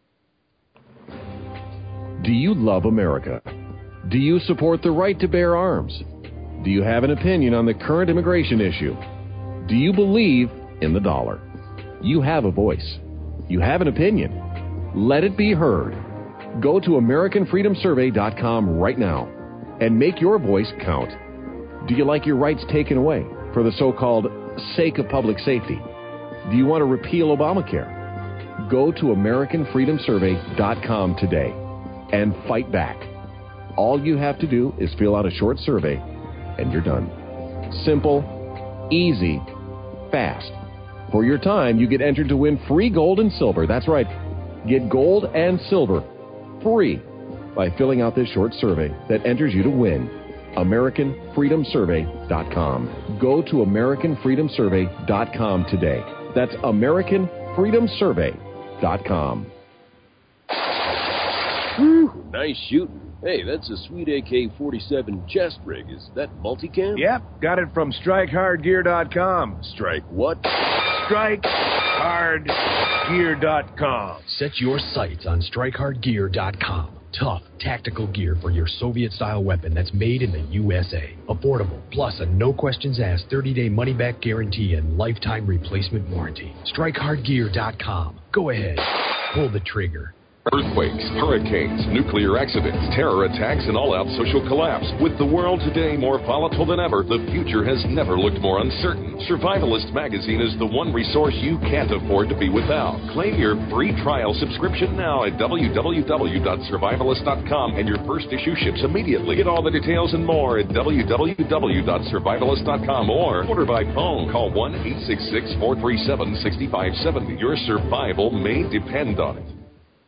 Do you love America? Do you support the right to bear arms? Do you have an opinion on the current immigration issue? Do you believe in the dollar? You have a voice. You have an opinion. Let it be heard. Go to American Freedom Survey dot com right now and make your voice count. Do you like your rights taken away for the so-called sake of public safety? Do you want to repeal Obamacare? Go to American Freedom Survey dot com today and fight back. All you have to do is fill out a short survey, and you're done. Simple, easy, fast. For your time, you get entered to win free gold and silver. That's right. Get gold and silver free by filling out this short survey that enters you to win. American Freedom Survey dot com. Go to American Freedom Survey dot com today. That's American Freedom Survey dot com. Whew, nice shooting. Hey, that's a sweet A K forty-seven chest rig. Is that multicam? Yep, got it from strike hard gear dot com. Strike what? strike hard gear dot com. Set your sights on strike hard gear dot com. Tough, tactical gear for your Soviet-style weapon that's made in the U S A. Affordable, plus a no-questions-asked thirty-day money-back guarantee and lifetime replacement warranty. strike hard gear dot com. Go ahead, pull the trigger. Earthquakes, hurricanes, nuclear accidents, terror attacks, and all-out social collapse. With the world today more volatile than ever, the future has never looked more uncertain. Survivalist magazine is the one resource you can't afford to be without. Claim your free trial subscription now at w w w dot survivalist dot com, and your first issue ships immediately. Get all the details and more at w w w dot survivalist dot com or order by phone. Call one eight six six, four three seven, six five seven zero. Your survival may depend on it.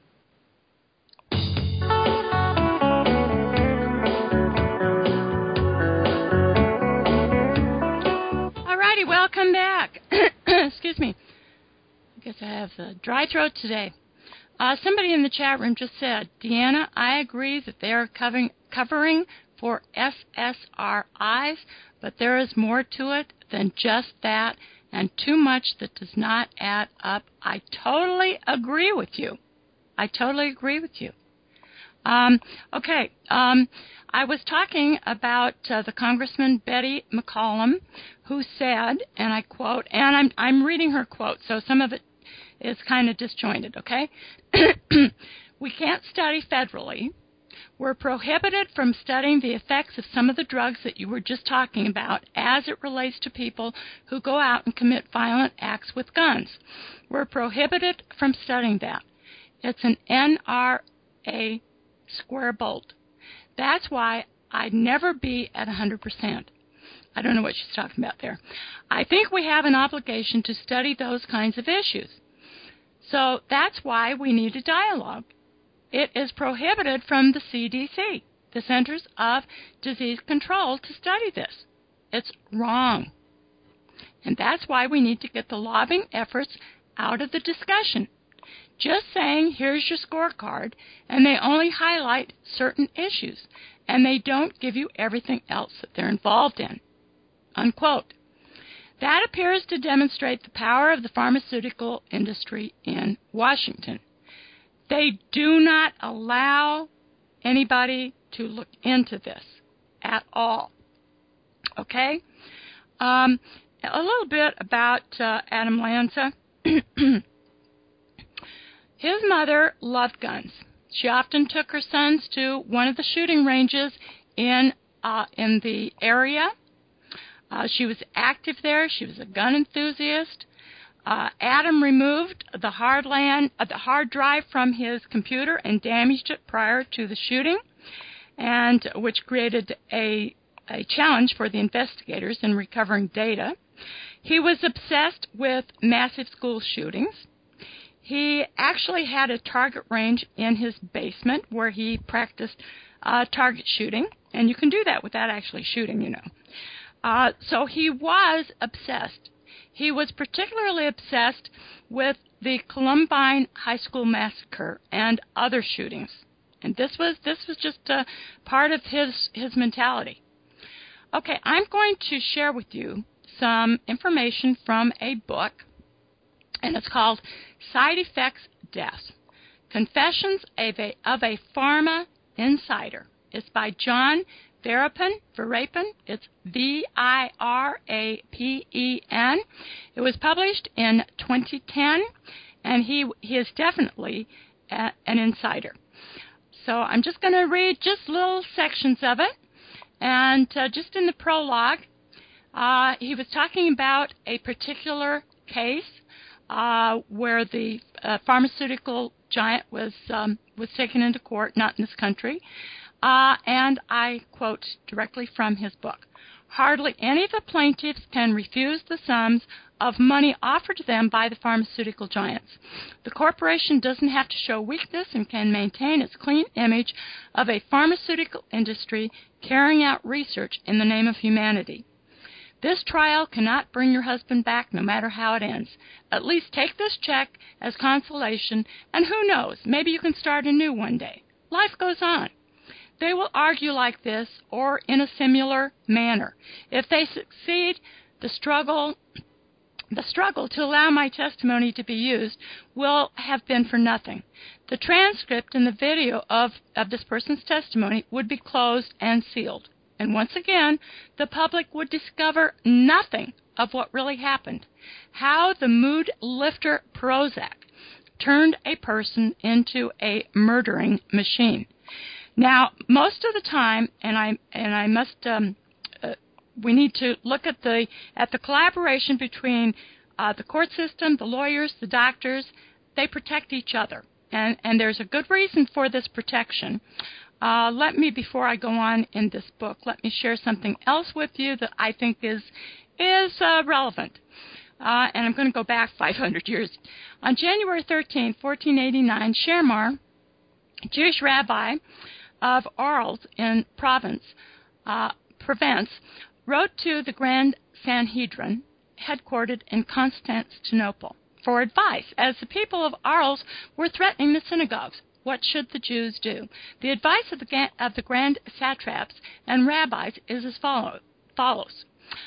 Welcome back. Excuse me. I guess I have a dry throat today. Uh, somebody in the chat room just said, Deanna, I agree that they are covering, covering for S S R Is, but there is more to it than just that and too much that does not add up. I totally agree with you. I totally agree with you. Um, okay, um, I was talking about uh, the Congressman Betty McCollum, who said, and I quote, and I'm I'm reading her quote, so some of it is kind of disjointed, okay? We can't study federally. We're prohibited from studying the effects of some of the drugs that you were just talking about as it relates to people who go out and commit violent acts with guns. We're prohibited from studying that. It's an N R a square bolt. That's why I'd never be at one hundred percent. I don't know what she's talking about there. I think we have an obligation to study those kinds of issues. So that's why we need a dialogue. It is prohibited from the C D C, the Centers of Disease Control, to study this. It's wrong. And that's why we need to get the lobbying efforts out of the discussion. Just saying, here's your scorecard, and they only highlight certain issues, and they don't give you everything else that they're involved in. Unquote. That appears to demonstrate the power of the pharmaceutical industry in Washington. They do not allow anybody to look into this at all. Okay? Um, a little bit about uh, Adam Lanza. His mother loved guns. She often took her sons to one of the shooting ranges in uh, in the area. Uh, she was active there. She was a gun enthusiast. Uh, Adam removed the hard land, uh, the hard drive from his computer and damaged it prior to the shooting, and which created a a challenge for the investigators in recovering data. He was obsessed with massive school shootings. He actually had a target range in his basement where he practiced uh, target shooting, and you can do that without actually shooting, you know. Uh, so he was obsessed. He was particularly obsessed with the Columbine High School massacre and other shootings, and this was this was just a part of his his mentality. Okay, I'm going to share with you some information from a book, and it's called Side Effects Death, Confessions of a, of a Pharma Insider. It's by John Verrapen. Verrapen. It's V I R A P E N. It was published in twenty ten, and he, he is definitely a, an insider. So I'm just going to read just little sections of it. And uh, just in the prologue, uh, he was talking about a particular case uh, where the uh, pharmaceutical giant was um, was taken into court, not in this country. Uh, and I quote directly from his book. Hardly any of the plaintiffs can refuse the sums of money offered to them by the pharmaceutical giants. The corporation doesn't have to show weakness and can maintain its clean image of a pharmaceutical industry carrying out research in the name of humanity. This trial cannot bring your husband back no matter how it ends. At least take this check as consolation, and who knows, maybe you can start anew one day. Life goes on. They will argue like this or in a similar manner. If they succeed, the struggle the struggle to allow my testimony to be used will have been for nothing. The transcript and the video of, of this person's testimony would be closed and sealed. And once again, the public would discover nothing of what really happened. How the mood lifter Prozac turned a person into a murdering machine. Now, most of the time, and I and I must, um, uh, we need to look at the at the collaboration between uh, the court system, the lawyers, the doctors. They protect each other, and and there's a good reason for this protection. Uh, let me, before I go on in this book, let me share something else with you that I think is is uh, relevant. Uh, and I'm going to go back five hundred years. On January thirteenth, fourteen eighty-nine, Shermar, a Jewish rabbi of Arles in Provence, uh, Provence, wrote to the Grand Sanhedrin, headquartered in Constantinople, for advice, as the people of Arles were threatening the synagogues. What should the Jews do? The advice of the, of the grand satraps and rabbis is as follow, follows.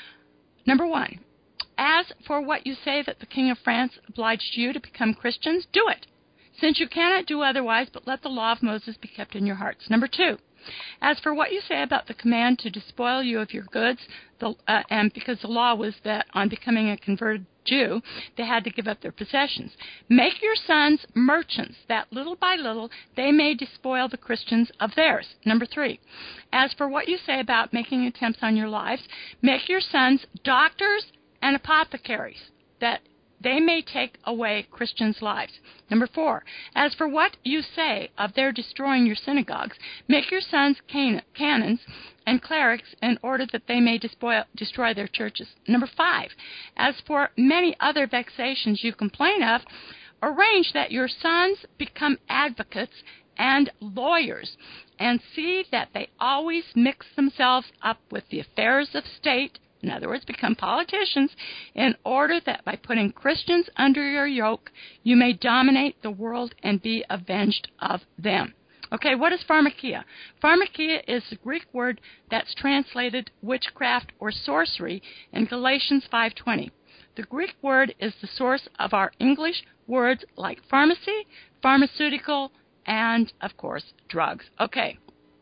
Number one, as for what you say that the King of France obliged you to become Christians, do it, since you cannot do otherwise, but let the law of Moses be kept in your hearts. Number two, as for what you say about the command to despoil you of your goods, the, uh, and because the law was that on becoming a converted Jew, they had to give up their possessions, make your sons merchants, that little by little they may despoil the Christians of theirs. Number three, as for what you say about making attempts on your lives, make your sons doctors and apothecaries, that they may take away Christians' lives. Number four, as for what you say of their destroying your synagogues, make your sons can- canons and clerics in order that they may despoil, destroy their churches. Number five, as for many other vexations you complain of, arrange that your sons become advocates and lawyers, and see that they always mix themselves up with the affairs of state, in other words, become politicians, in order that by putting Christians under your yoke, you may dominate the world and be avenged of them. Okay, what is pharmakia? Pharmakia is the Greek word that's translated witchcraft or sorcery in Galatians five twenty. The Greek word is the source of our English words like pharmacy, pharmaceutical, and, of course, drugs. Okay,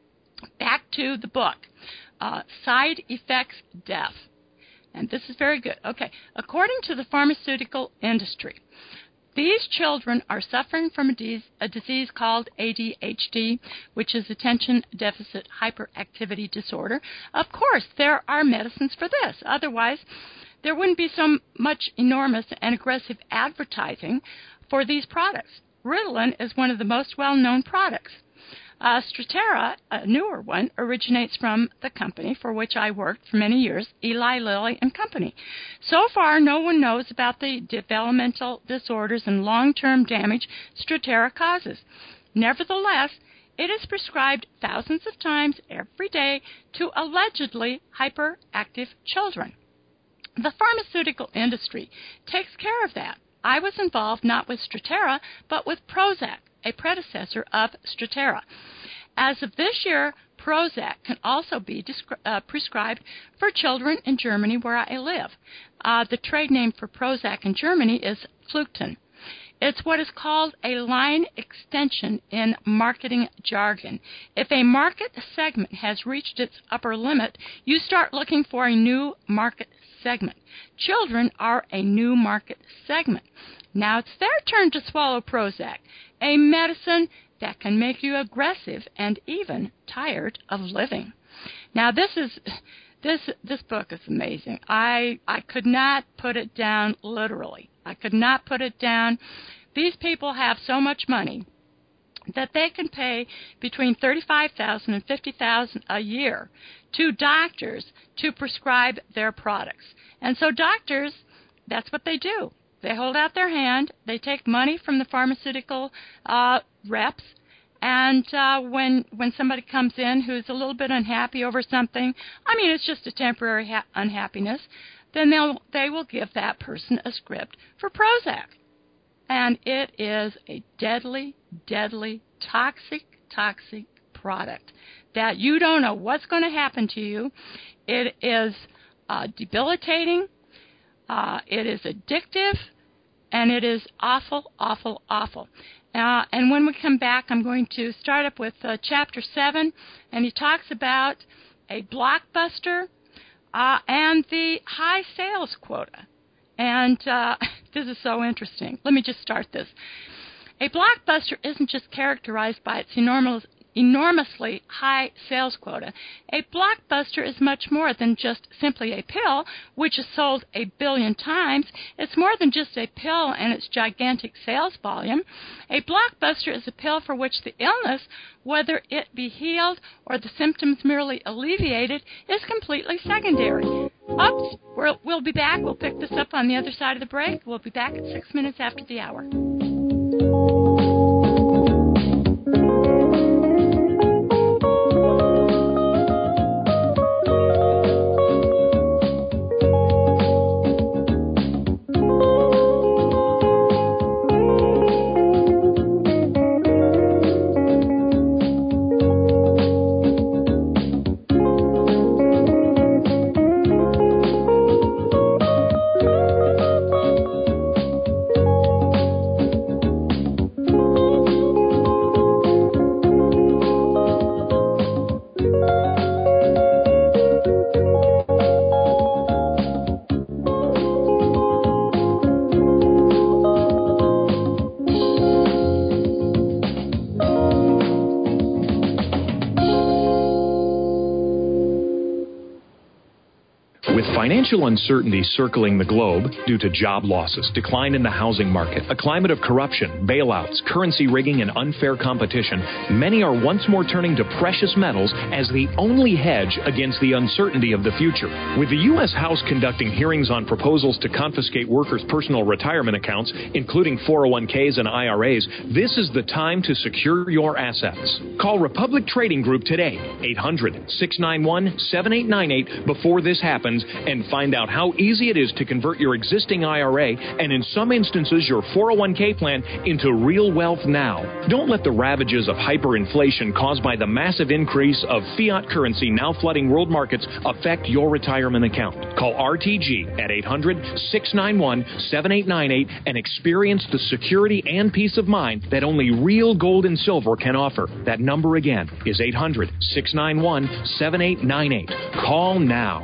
back to the book. Uh, side effects, death. And this is very good. Okay, according to the pharmaceutical industry, these children are suffering from a, de- a disease called A D H D, which is Attention Deficit Hyperactivity Disorder. Of course, there are medicines for this. Otherwise, there wouldn't be so much enormous and aggressive advertising for these products. Ritalin is one of the most well-known products. Uh, Strattera, a newer one, originates from the company for which I worked for many years, Eli Lilly and Company. So far, no one knows about the developmental disorders and long-term damage Strattera causes. Nevertheless, it is prescribed thousands of times every day to allegedly hyperactive children. The pharmaceutical industry takes care of that. I was involved not with Strattera, but with Prozac, a predecessor of Strattera. As of this year, Prozac can also be descri- uh, prescribed for children in Germany, where I live. Uh, the trade name for Prozac in Germany is Fluten. It's what is called a line extension in marketing jargon. If a market segment has reached its upper limit, you start looking for a new market segment. Children are a new market segment. Now it's their turn to swallow Prozac, a medicine that can make you aggressive and even tired of living. Now this is this this book is amazing. I I could not put it down literally. I could not put it down. These people have so much money that they can pay between thirty-five thousand dollars and fifty thousand dollars a year to doctors to prescribe their products. And so doctors, that's what they do. They hold out their hand, they take money from the pharmaceutical uh, reps, and uh, when when somebody comes in who's a little bit unhappy over something, I mean it's just a temporary ha- unhappiness, then they'll they will give that person a script for Prozac. And it is a deadly, deadly, toxic, toxic product that you don't know what's going to happen to you. It is uh, debilitating. Uh, it is addictive. And it is awful, awful, awful. Uh, and when we come back, I'm going to start up with uh, Chapter seven. And he talks about a blockbuster uh, and the high sales quota. And uh, this is so interesting. Let me just start this. A blockbuster isn't just characterized by its enormous, enormously high sales quota. A blockbuster is much more than just simply a pill, which is sold a billion times. It's more than just a pill and its gigantic sales volume. A blockbuster is a pill for which the illness, whether it be healed or the symptoms merely alleviated, is completely secondary. Oops, we'll, we'll be back. We'll pick this up on the other side of the break. We'll be back at six minutes after the hour. financial uncertainty circling the globe due to job losses, decline in the housing market, a climate of corruption, bailouts, currency rigging, and unfair competition, many are once more turning to precious metals as the only hedge against the uncertainty of the future. With the U S House conducting hearings on proposals to confiscate workers' personal retirement accounts, including four oh one k's and I R A's, this is the time to secure your assets. Call Republic Trading Group today, eight hundred, six nine one, seven eight nine eight, before this happens, and find out how easy it is to convert your existing I R A and, in some instances, your four oh one k plan into real wealth now. Don't let the ravages of hyperinflation caused by the massive increase of fiat currency now flooding world markets affect your retirement account. Call R T G at eight hundred, six nine one, seven eight nine eight and experience the security and peace of mind that only real gold and silver can offer. That number again is eight hundred, six nine one, seven eight nine eight. Call now.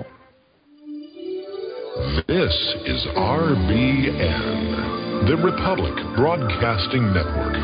This is R B N, the Republic Broadcasting Network.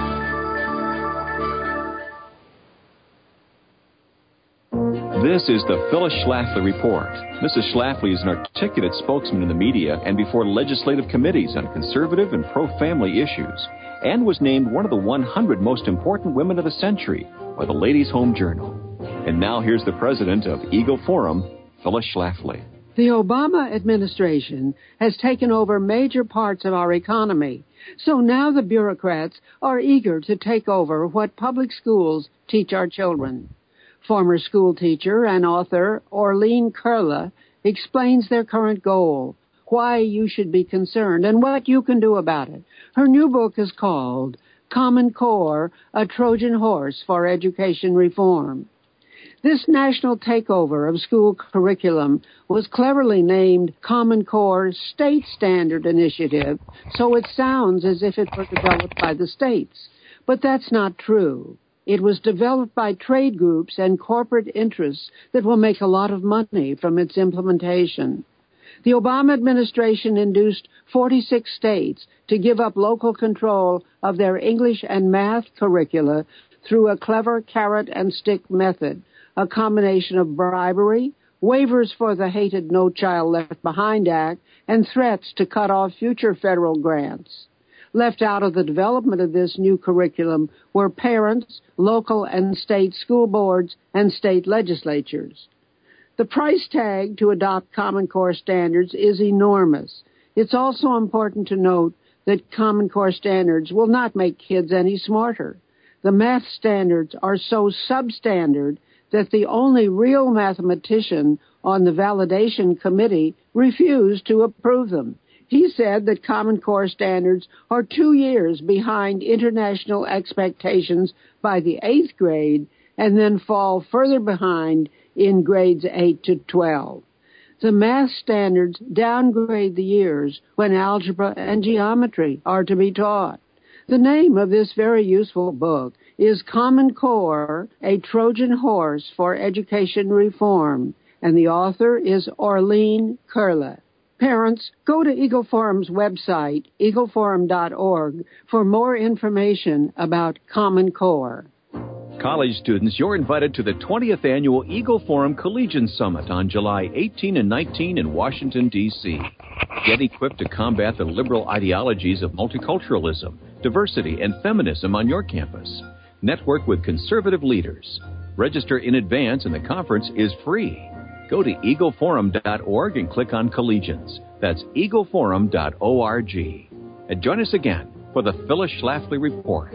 This is the Phyllis Schlafly Report. Missus Schlafly is an articulate spokesman in the media and before legislative committees on conservative and pro-family issues, and was named one of the one hundred most important women of the century by the Ladies' Home Journal. And now here's the president of Eagle Forum, Phyllis Schlafly. The Obama administration has taken over major parts of our economy, so now the bureaucrats are eager to take over what public schools teach our children. Former school teacher and author Orleen Kurla explains their current goal, why you should be concerned, and what you can do about it. Her new book is called Common Core, A Trojan Horse for Education Reform. This national takeover of school curriculum was cleverly named Common Core State Standard Initiative, so it sounds as if it were developed by the states. But that's not true. It was developed by trade groups and corporate interests that will make a lot of money from its implementation. The Obama administration induced forty-six states to give up local control of their English and math curricula through a clever carrot-and-stick method, a combination of bribery, waivers for the hated No Child Left Behind Act, and threats to cut off future federal grants. Left out of the development of this new curriculum were parents, local and state school boards, and state legislatures. The price tag to adopt Common Core standards is enormous. It's also important to note that Common Core standards will not make kids any smarter. The math standards are so substandard that the only real mathematician on the validation committee refused to approve them. He said that Common Core standards are two years behind international expectations by the eighth grade and then fall further behind in grades eight to twelve. The math standards downgrade the years when algebra and geometry are to be taught. The name of this very useful book is Common Core, A Trojan Horse for Education Reform, and the author is Orleen Kurla. Parents, go to Eagle Forum's website, eagle forum dot org, for more information about Common Core. College students, you're invited to the twentieth Annual Eagle Forum Collegian Summit on July eighteenth and nineteenth in Washington, D C Get equipped to combat the liberal ideologies of multiculturalism, diversity, and feminism on your campus. Network with conservative leaders. Register in advance and the conference is free. Go to eagle forum dot org and click on Collegians. That's eagle forum dot org. And join us again for the Phyllis Schlafly Report.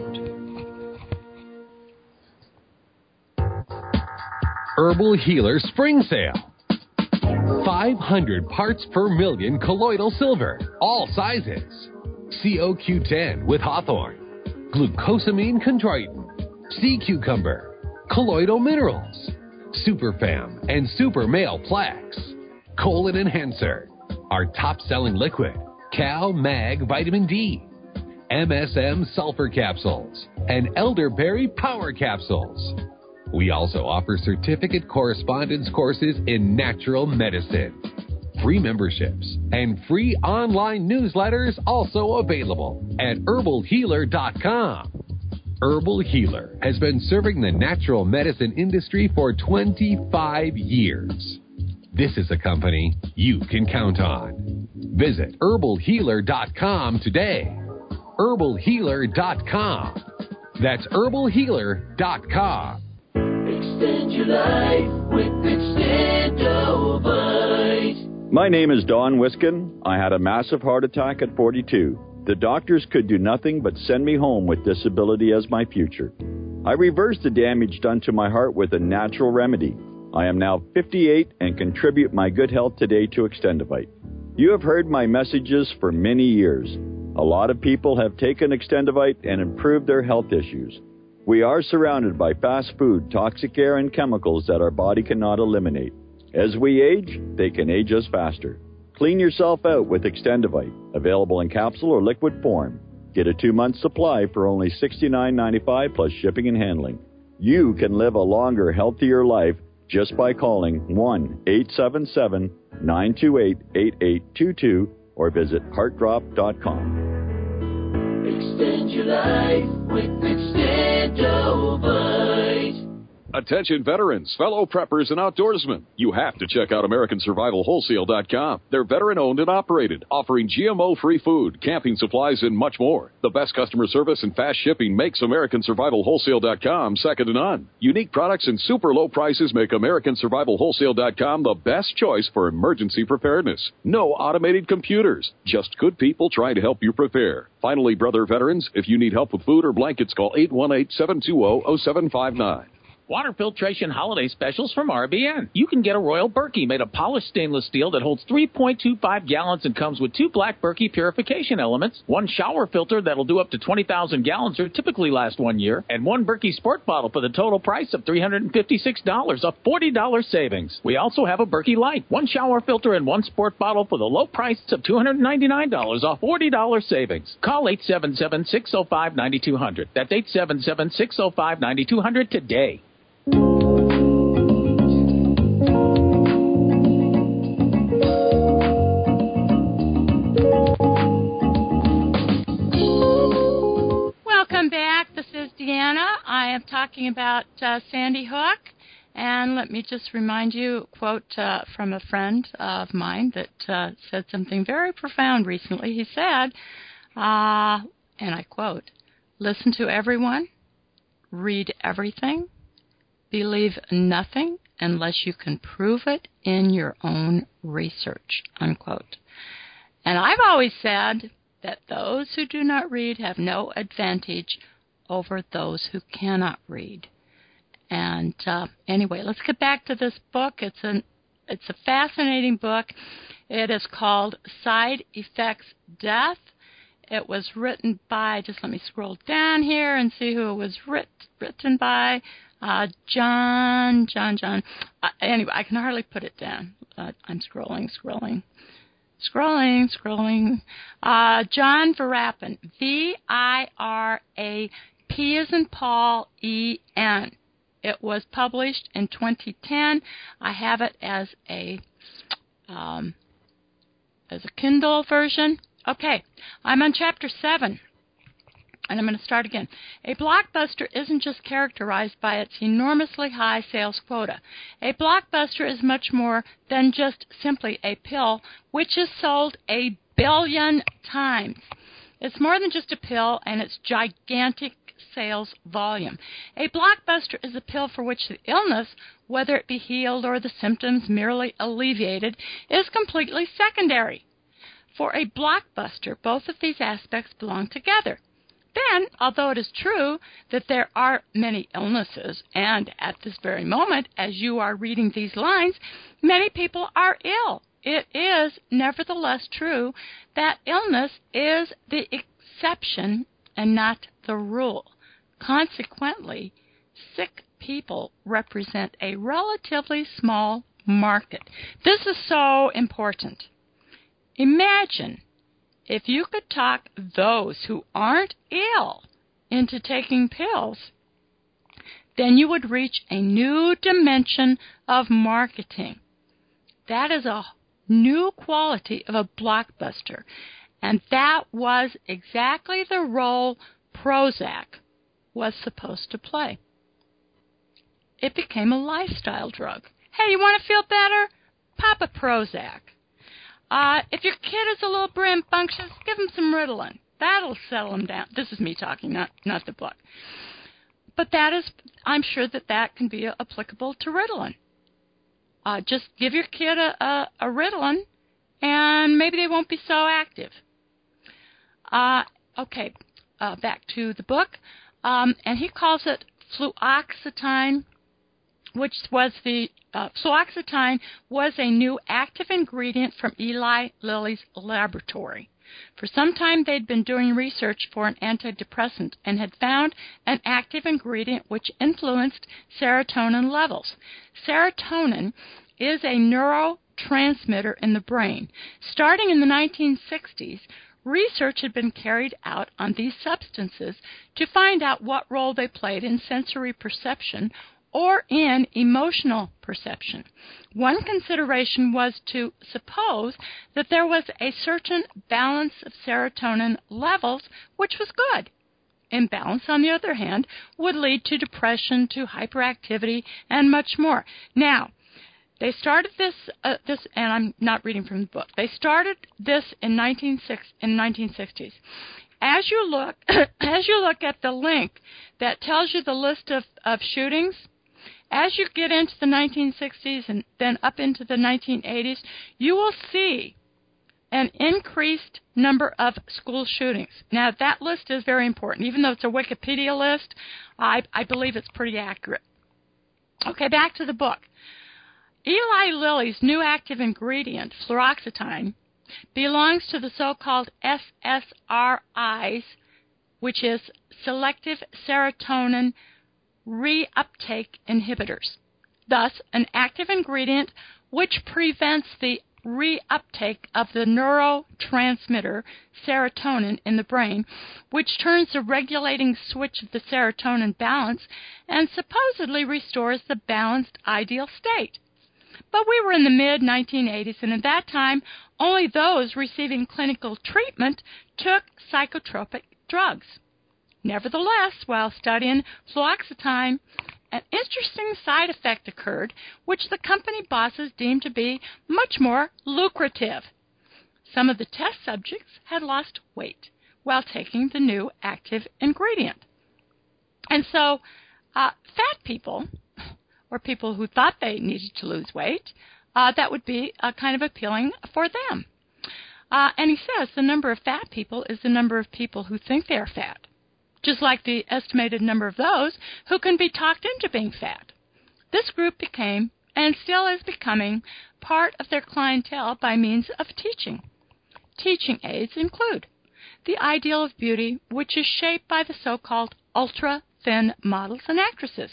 Herbal Healer Spring Sale. five hundred parts per million colloidal silver, all sizes. C O Q ten with Hawthorne, glucosamine chondroitin, sea cucumber, colloidal minerals, Superfam and Super Male Plaques, colon enhancer, our top-selling liquid, Cal Mag Vitamin D, M S M sulfur capsules, and elderberry power capsules. We also offer certificate correspondence courses in natural medicine. Free memberships and free online newsletters also available at herbal healer dot com. Herbal Healer has been serving the natural medicine industry for twenty-five years. This is a company you can count on. Visit herbal healer dot com today. herbal healer dot com. That's herbal healer dot com. Extend your life with Extendovite. My name is Don Wiskin. I had a massive heart attack at forty-two. The doctors could do nothing but send me home with disability as my future. I reversed the damage done to my heart with a natural remedy. I am now fifty-eight and contribute my good health today to Extendovite. You have heard my messages for many years. A lot of people have taken Extendovite and improved their health issues. We are surrounded by fast food, toxic air, and chemicals that our body cannot eliminate. As we age, they can age us faster. Clean yourself out with Extendovite, available in capsule or liquid form. Get a two-month supply for only sixty-nine ninety-five plus shipping and handling. You can live a longer, healthier life just by calling one eight seven seven, nine two eight, eight eight two two or visit heart drop dot com. Extend your life with Extendovite. Attention veterans, fellow preppers, and outdoorsmen. You have to check out American Survival Wholesale dot com. They're veteran-owned and operated, offering G M O-free food, camping supplies, and much more. The best customer service and fast shipping makes American Survival Wholesale dot com second to none. Unique products and super low prices make American Survival Wholesale dot com the best choice for emergency preparedness. No automated computers, just good people trying to help you prepare. Finally, brother veterans, if you need help with food or blankets, call eight one eight, seven two zero, zero seven five nine. Water filtration holiday specials from R B N. You can get a Royal Berkey made of polished stainless steel that holds three point two five gallons and comes with two black Berkey purification elements, one shower filter that'll do up to twenty thousand gallons or typically last one year, and one Berkey Sport bottle for the total price of three hundred fifty-six dollars, a forty dollars savings. We also have a Berkey Light, one shower filter and one sport bottle for the low price of two hundred ninety-nine dollars, a forty dollars savings. Call eight seven seven, six oh five, nine two zero zero. That's eight seven seven, six oh five, nine two zero zero today. Welcome back. This is Deanna. I am talking about uh, Sandy Hook. And let me just remind you a quote uh, from a friend of mine that uh, said something very profound recently. He said, uh, and I quote, "Listen to everyone, read everything, believe nothing unless you can prove it in your own research," unquote. And I've always said that those who do not read have no advantage over those who cannot read. And uh, anyway, let's get back to this book. It's an it's a fascinating book. It is called Side Effects Death. It was written by, just let me scroll down here and see who it was writ, written by. Uh, John, John, John. Uh, anyway, I can hardly put it down. Uh, I'm scrolling, scrolling, scrolling, scrolling. Uh, John Verrappen, V I R A P as in Paul, E N. It was published in twenty ten. I have it as a um, as a Kindle version. Okay, I'm on chapter seven. And I'm going to start again. A blockbuster isn't just characterized by its enormously high sales quota. A blockbuster is much more than just simply a pill, which is sold a billion times. It's more than just a pill and its gigantic sales volume. A blockbuster is a pill for which the illness, whether it be healed or the symptoms merely alleviated, is completely secondary. For a blockbuster, both of these aspects belong together. Then, although it is true that there are many illnesses, and at this very moment, as you are reading these lines, many people are ill, it is nevertheless true that illness is the exception and not the rule. Consequently, sick people represent a relatively small market. This is so important. Imagine if you could talk those who aren't ill into taking pills, then you would reach a new dimension of marketing. That is a new quality of a blockbuster, and that was exactly the role Prozac was supposed to play. It became a lifestyle drug. Hey, you want to feel better? pop a Prozac. Uh, if your kid is a little rambunctious, give him some Ritalin. That'll settle him down. This is me talking, not not the book. But that is, I'm sure that that can be applicable to Ritalin. Uh, just give your kid a, a, a Ritalin, and maybe they won't be so active. Uh, okay, uh, back to the book. Um, and he calls it fluoxetine, which was the, uh, fluoxetine was a new active ingredient from Eli Lilly's laboratory. For some time, they'd been doing research for an antidepressant and had found an active ingredient which influenced serotonin levels. Serotonin is a neurotransmitter in the brain. Starting in the nineteen sixties, research had been carried out on these substances to find out what role they played in sensory perception or in emotional perception. One consideration was to suppose that there was a certain balance of serotonin levels, which was good. Imbalance, on the other hand, would lead to depression, to hyperactivity, and much more. Now, they started this, uh, this, and I'm not reading from the book. They started this in nineteen sixties. As you look, as you look at the link that tells you the list of, of shootings, as you get into the nineteen sixties and then up into the nineteen eighties, you will see an increased number of school shootings. Now, that list is very important. Even though it's a Wikipedia list, I, I believe it's pretty accurate. Okay, back to the book. Eli Lilly's new active ingredient, fluoxetine, belongs to the so-called S S R Is, which is selective serotonin reuptake inhibitors. Thus, an active ingredient which prevents the reuptake of the neurotransmitter serotonin in the brain, which turns the regulating switch of the serotonin balance and supposedly restores the balanced ideal state. But we were in the mid nineteen eighties, and at that time, only those receiving clinical treatment took psychotropic drugs. Nevertheless, while studying fluoxetine, an interesting side effect occurred, which the company bosses deemed to be much more lucrative. Some of the test subjects had lost weight while taking the new active ingredient. And so, uh, fat people, or people who thought they needed to lose weight, uh, that would be uh, kind of appealing for them. Uh, and he says the number of fat people is the number of people who think they are fat, just like the estimated number of those who can be talked into being fat. This group became, and still is becoming, part of their clientele by means of teaching. Teaching aids include the ideal of beauty, which is shaped by the so-called ultra-thin models and actresses.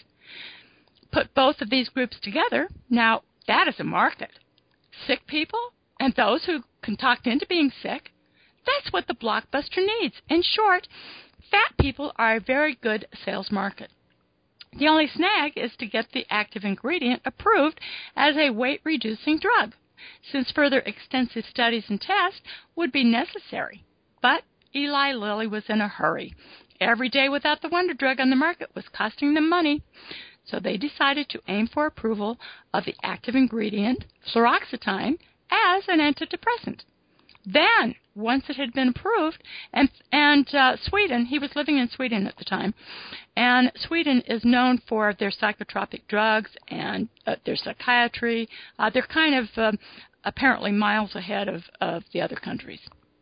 Put both of these groups together, now that is a market. Sick people and those who can talk into being sick, that's what the blockbuster needs. In short, fat people are a very good sales market. The only snag is to get the active ingredient approved as a weight-reducing drug, since further extensive studies and tests would be necessary. But Eli Lilly was in a hurry. Every day without the wonder drug on the market was costing them money. So they decided to aim for approval of the active ingredient, fluoxetine, as an antidepressant. Then, once it had been approved, and, and uh, Sweden, he was living in Sweden at the time, and Sweden is known for their psychotropic drugs and uh, their psychiatry. Uh, they're kind of um, apparently miles ahead of, of the other countries.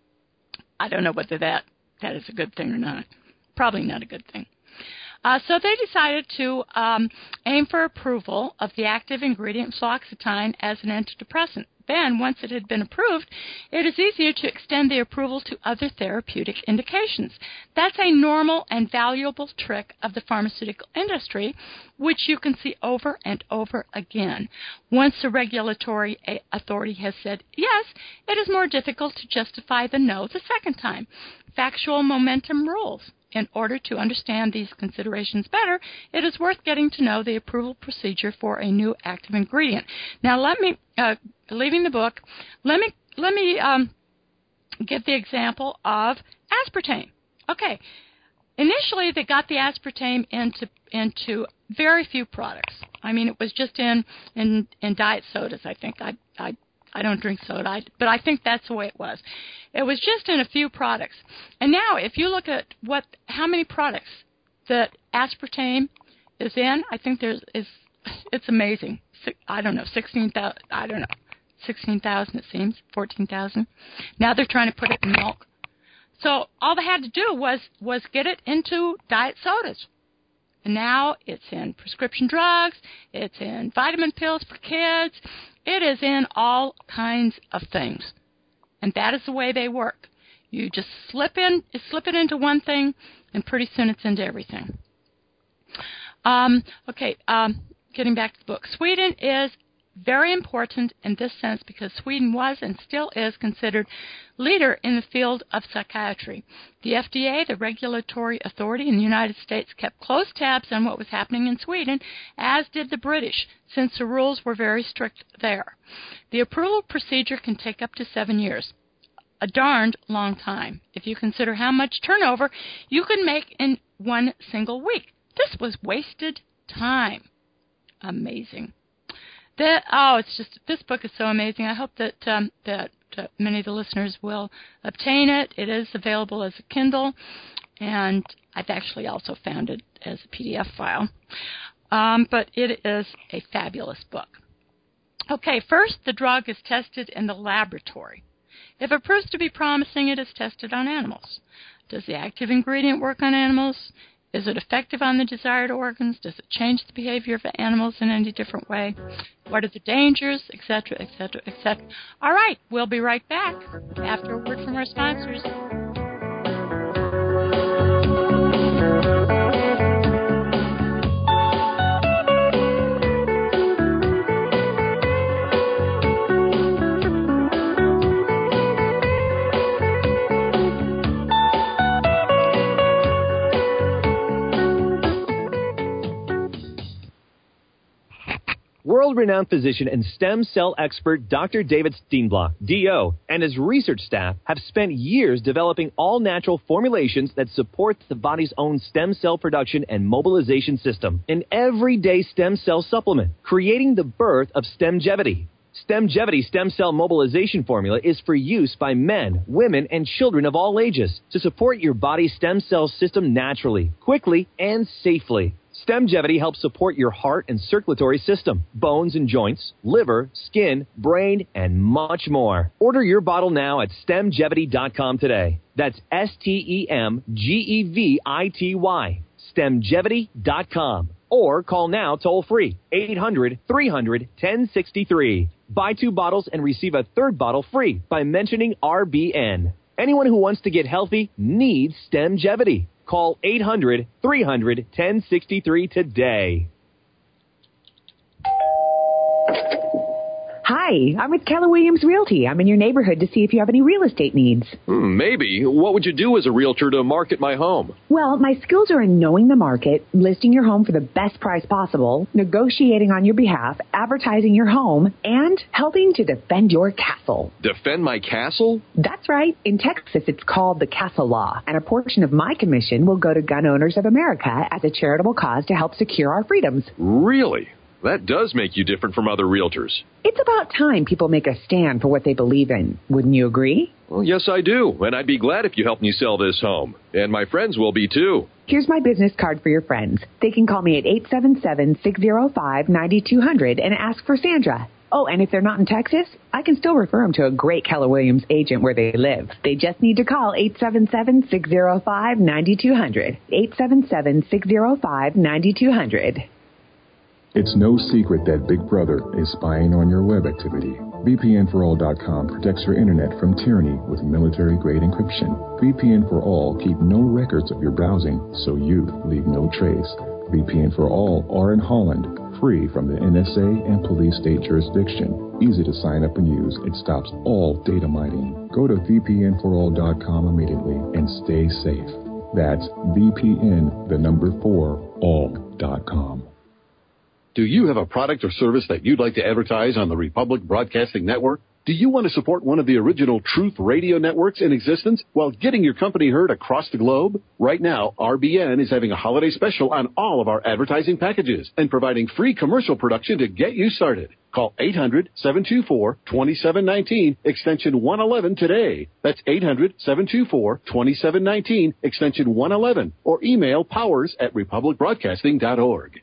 I don't know whether that, that is a good thing or not. Probably not a good thing. Uh, so they decided to um, aim for approval of the active ingredient fluoxetine as an antidepressant. Then, once it had been approved, it is easier to extend the approval to other therapeutic indications. That's a normal and valuable trick of the pharmaceutical industry, which you can see over and over again. Once the regulatory authority has said yes, it is more difficult to justify the no the second time. Factual momentum rules. In order to understand these considerations better, it is worth getting to know the approval procedure for a new active ingredient. Now, let me, uh, leaving the book, let me let me um, give the example of aspartame. Okay, initially they got the aspartame into into very few products. I mean, it was just in in, in diet sodas, I think. I I I don't drink soda, I, but I think that's the way it was. It was just in a few products. And now, if you look at what how many products that aspartame is in, I think there's is it's amazing. I don't know, sixteen thousand. I don't know, sixteen thousand. It seems fourteen thousand. Now they're trying to put it in milk. So all they had to do was was get it into diet sodas. And now it's in prescription drugs. It's in vitamin pills for kids. It is in all kinds of things. And that is the way they work. You just slip in, slip it into one thing, and pretty soon it's into everything. Um, okay, um, getting back to the book. Sweden is very important in this sense because Sweden was and still is considered leader in the field of psychiatry. The F D A, the regulatory authority in the United States, kept close tabs on what was happening in Sweden, as did the British, since the rules were very strict there. The approval procedure can take up to seven years. A darned long time, if you consider how much turnover you can make in one single week. This was wasted time. Amazing. The, oh, it's just, this book is so amazing. I hope that um, that uh, many of the listeners will obtain it. It is available as a Kindle, and I've actually also found it as a P D F file. Um, but it is a fabulous book. Okay, first, the drug is tested in the laboratory. If it proves to be promising, it is tested on animals. Does the active ingredient work on animals? Is it effective on the desired organs? Does it change the behavior of the animals in any different way? What are the dangers, et cetera, et cetera, et cetera? All right, we'll be right back after a word from our sponsors. World-renowned physician and stem cell expert Doctor David Steenblock, D O, and his research staff have spent years developing all-natural formulations that support the body's own stem cell production and mobilization system. An everyday stem cell supplement, creating the birth of Stemgevity. Stemgevity stem cell mobilization formula is for use by men, women, and children of all ages to support your body's stem cell system naturally, quickly, and safely. Stemgevity helps support your heart and circulatory system, bones and joints, liver, skin, brain, and much more. Order your bottle now at stemgevity dot com today. That's S T E M G E V I T Y, stemgevity dot com. Or call now toll-free, eight hundred, three hundred, ten sixty-three. Buy two bottles and receive a third bottle free by mentioning R B N. Anyone who wants to get healthy needs Stemgevity. Call eight hundred, three hundred, ten sixty-three today. Hi, I'm with Keller Williams Realty. I'm in your neighborhood to see if you have any real estate needs. Hmm, maybe. What would you do as a realtor to market my home? Well, my skills are in knowing the market, listing your home for the best price possible, negotiating on your behalf, advertising your home, and helping to defend your castle. Defend my castle? That's right. In Texas, it's called the Castle Law, and a portion of my commission will go to Gun Owners of America as a charitable cause to help secure our freedoms. Really? That does make you different from other realtors. It's about time people make a stand for what they believe in. Wouldn't you agree? Well, yes, I do. And I'd be glad if you helped me sell this home. And my friends will be, too. Here's my business card for your friends. They can call me at eight seven seven, six zero five, nine two zero zero and ask for Sandra. Oh, and if they're not in Texas, I can still refer them to a great Keller Williams agent where they live. They just need to call eight seven seven, six zero five, nine two zero zero. eight seven seven, six zero five, nine two zero zero. It's no secret that Big Brother is spying on your web activity. V P N for all dot com protects your internet from tyranny with military-grade encryption. V P N for All keep no records of your browsing, so you leave no trace. V P N for All are in Holland, free from the N S A and police state jurisdiction. Easy to sign up and use. It stops all data mining. Go to V P N for all dot com immediately and stay safe. That's V P N, the number four, all dot com. Do you have a product or service that you'd like to advertise on the Republic Broadcasting Network? Do you want to support one of the original Truth Radio networks in existence while getting your company heard across the globe? Right now, R B N is having a holiday special on all of our advertising packages and providing free commercial production to get you started. Call eight hundred, seven two four, two seven one nine, extension one eleven today. That's eight hundred, seven two four, two seven one nine, extension one eleven, or email powers at republic broadcasting dot org.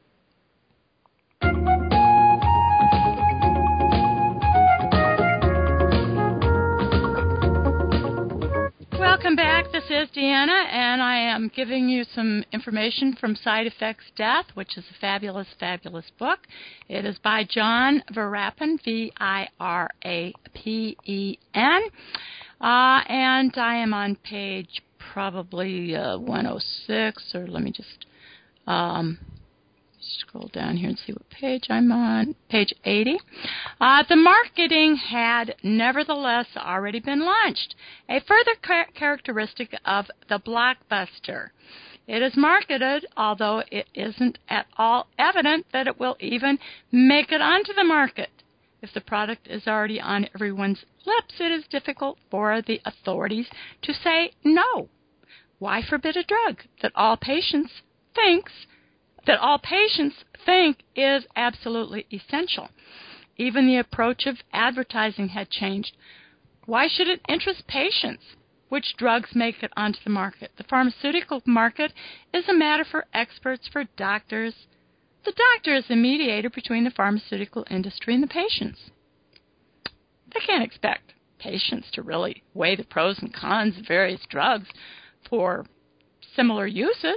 Welcome back. This is Deanna, and I am giving you some information from Side Effects Death, which is a fabulous, fabulous book. It is by John Virapin, V I R A P E N, uh, and I am on page probably uh, one oh six, or let me just um, scroll down here and see what page I'm on. Page eighty. Uh, the marketing had nevertheless already been launched, a further char- characteristic of the blockbuster. It is marketed, although it isn't at all evident that it will even make it onto the market. If the product is already on everyone's lips, it is difficult for the authorities to say no. Why forbid a drug that all patients thinks that all patients think is absolutely essential? Even the approach of advertising had changed. Why should it interest patients which drugs make it onto the market? The pharmaceutical market is a matter for experts, for doctors. The doctor is the mediator between the pharmaceutical industry and the patients. They can't expect patients to really weigh the pros and cons of various drugs for similar uses.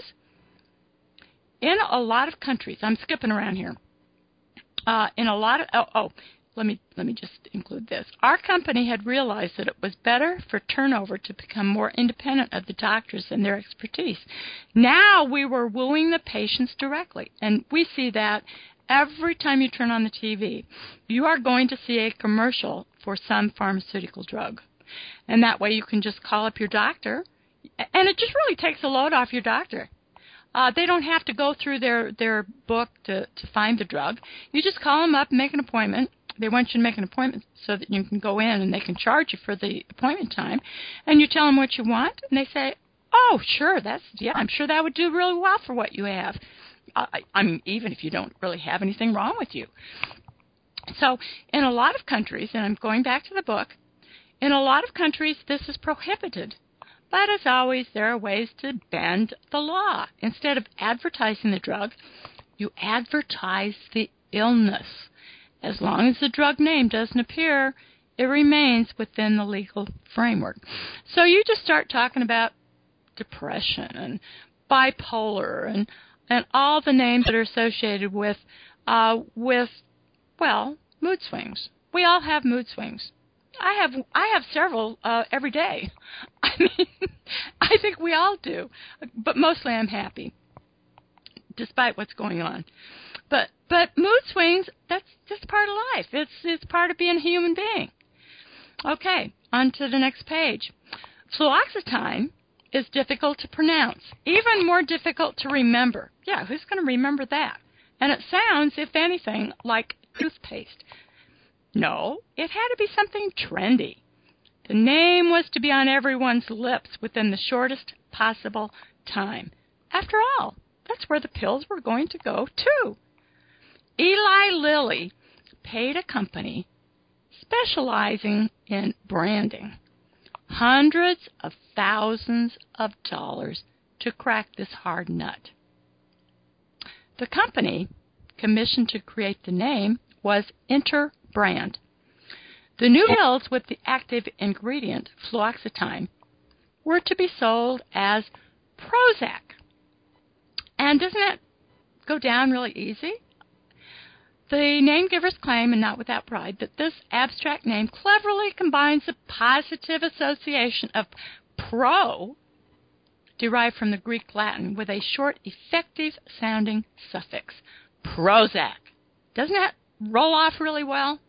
In a lot of countries, I'm skipping around here. Uh, in a lot of, oh, oh, let me let me just include this. Our company had realized that it was better for turnover to become more independent of the doctors and their expertise. Now we were wooing the patients directly, and we see that every time you turn on the T V. You are going to see a commercial for some pharmaceutical drug, and that way you can just call up your doctor, and it just really takes a load off your doctor. Uh, they don't have to go through their, their book to, to find the drug. You just call them up and make an appointment. They want you to make an appointment so that you can go in and they can charge you for the appointment time. And you tell them what you want, and they say, oh, sure, that's yeah, I'm sure that would do really well for what you have. I, I mean, even if you don't really have anything wrong with you. So in a lot of countries, and I'm going back to the book, in a lot of countries this is prohibited. But as always, there are ways to bend the law. Instead of advertising the drug, you advertise the illness. As long as the drug name doesn't appear, it remains within the legal framework. So you just start talking about depression and bipolar and, and all the names that are associated with, uh, with, well, mood swings. We all have mood swings. I have I have several uh, every day. I mean, I think we all do, but mostly I'm happy, despite what's going on. But but mood swings, that's just part of life. It's it's part of being a human being. Okay, on to the next page. Fluoxetine is difficult to pronounce, even more difficult to remember. Yeah, who's going to remember that? And it sounds, if anything, like toothpaste. No, it had to be something trendy. The name was to be on everyone's lips within the shortest possible time. After all, that's where the pills were going to go, too. Eli Lilly paid a company specializing in branding hundreds of thousands of dollars to crack this hard nut. The company commissioned to create the name was Interbrand. The new pills with the active ingredient, fluoxetine, were to be sold as Prozac. And doesn't that go down really easy? The name givers claim, and not without pride, that this abstract name cleverly combines the positive association of pro, derived from the Greek Latin, with a short, effective-sounding suffix, Prozac. Doesn't that roll off really well?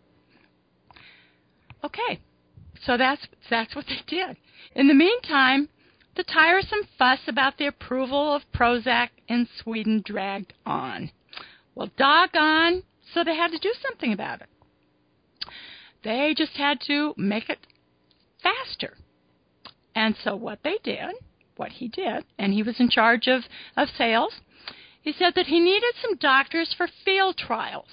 Okay, so that's that's what they did. In the meantime, the tiresome fuss about the approval of Prozac in Sweden dragged on. Well, doggone, so they had to do something about it. They just had to make it faster. And so what they did, what he did, and he was in charge of, of sales, he said that he needed some doctors for field trials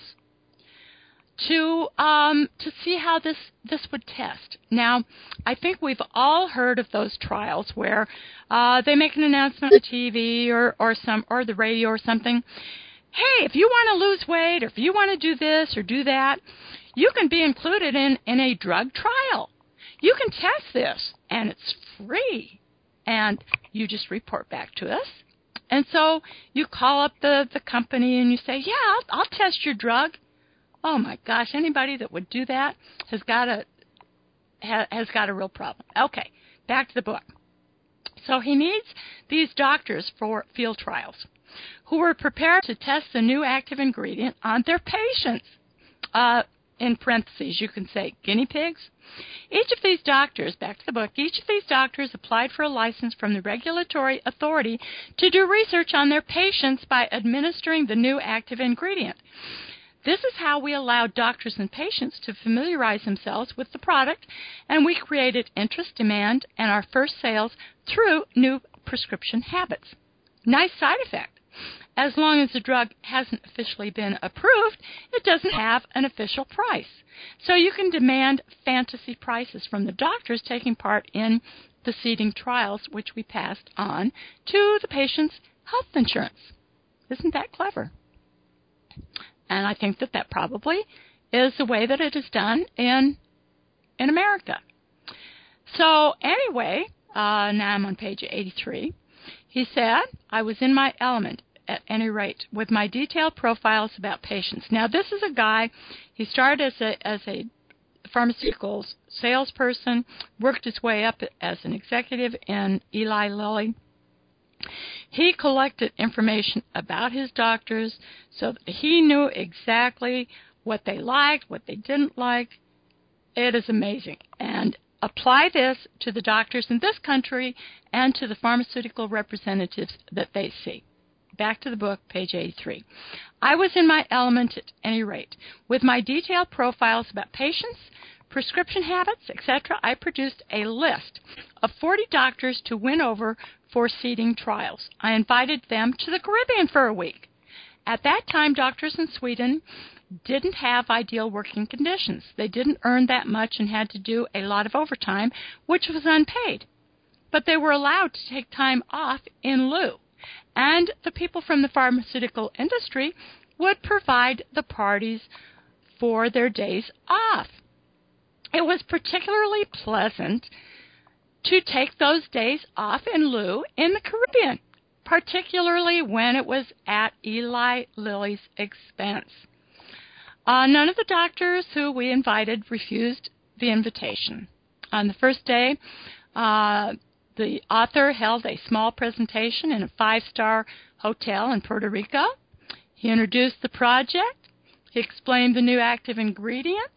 to um, to see how this, this would test. Now, I think we've all heard of those trials where uh, they make an announcement on T V or, or some or the radio or something. Hey, if you want to lose weight or if you want to do this or do that, you can be included in, in a drug trial. You can test this, and it's free. And you just report back to us. And so you call up the, the company and you say, yeah, I'll, I'll test your drug. Oh, my gosh, anybody that would do that has got a, ha, has got a real problem. Okay, back to the book. So he needs these doctors for field trials who were prepared to test the new active ingredient on their patients. Uh, in parentheses, you can say guinea pigs. Each of these doctors, back to the book, each of these doctors applied for a license from the regulatory authority to do research on their patients by administering the new active ingredient. This is how we allowed doctors and patients to familiarize themselves with the product, and we created interest, demand, and our first sales through new prescription habits. Nice side effect. As long as the drug hasn't officially been approved, it doesn't have an official price. So you can demand fantasy prices from the doctors taking part in the seeding trials, which we passed on to the patient's health insurance. Isn't that clever? And I think that that probably is the way that it is done in in America. So anyway, uh, now I'm on page eighty-three. He said, I was in my element at any rate with my detailed profiles about patients. Now, this is a guy, he started as a, as a pharmaceuticals salesperson, worked his way up as an executive in Eli Lilly. He collected information about his doctors so that he knew exactly what they liked, what they didn't like. It is amazing. And apply this to the doctors in this country and to the pharmaceutical representatives that they see. Back to the book, page eighty-three. I was in my element at any rate. With my detailed profiles about patients, prescription habits, et cetera, I produced a list of forty doctors to win over for seeding trials. I invited them to the Caribbean for a week. At that time, doctors in Sweden didn't have ideal working conditions. They didn't earn that much and had to do a lot of overtime, which was unpaid. But they were allowed to take time off in lieu. And the people from the pharmaceutical industry would provide the parties for their days off. It was particularly pleasant to take those days off in lieu in the Caribbean, particularly when it was at Eli Lilly's expense. Uh, none of the doctors who we invited refused the invitation. On the first day, uh, the author held a small presentation in a five-star hotel in Puerto Rico. He introduced the project. He explained the new active ingredient.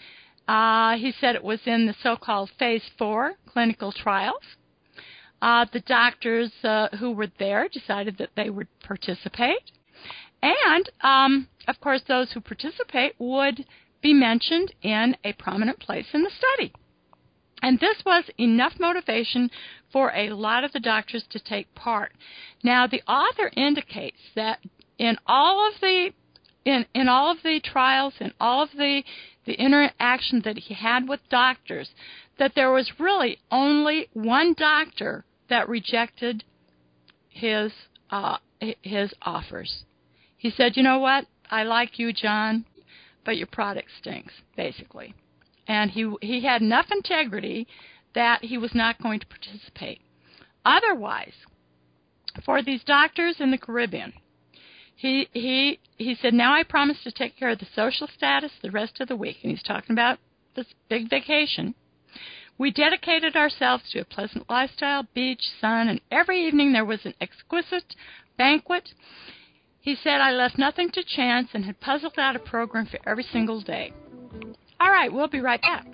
Uh, he said it was in the so-called Phase four clinical trials. Uh, the doctors uh, who were there decided that they would participate. And, um, of course, those who participate would be mentioned in a prominent place in the study. And this was enough motivation for a lot of the doctors to take part. Now, the author indicates that in all of the in, in all of the trials, in all of the, the interaction that he had with doctors, that there was really only one doctor that rejected his uh, his offers. He said, you know what, I like you, John, but your product stinks, basically. And he he had enough integrity that he was not going to participate. Otherwise, for these doctors in the Caribbean, he he he said, now I promise to take care of the social status the rest of the week. And he's talking about this big vacation. We dedicated ourselves to a pleasant lifestyle, beach, sun, and every evening there was an exquisite banquet. He said, I left nothing to chance and had puzzled out a program for every single day. All right, we'll be right back.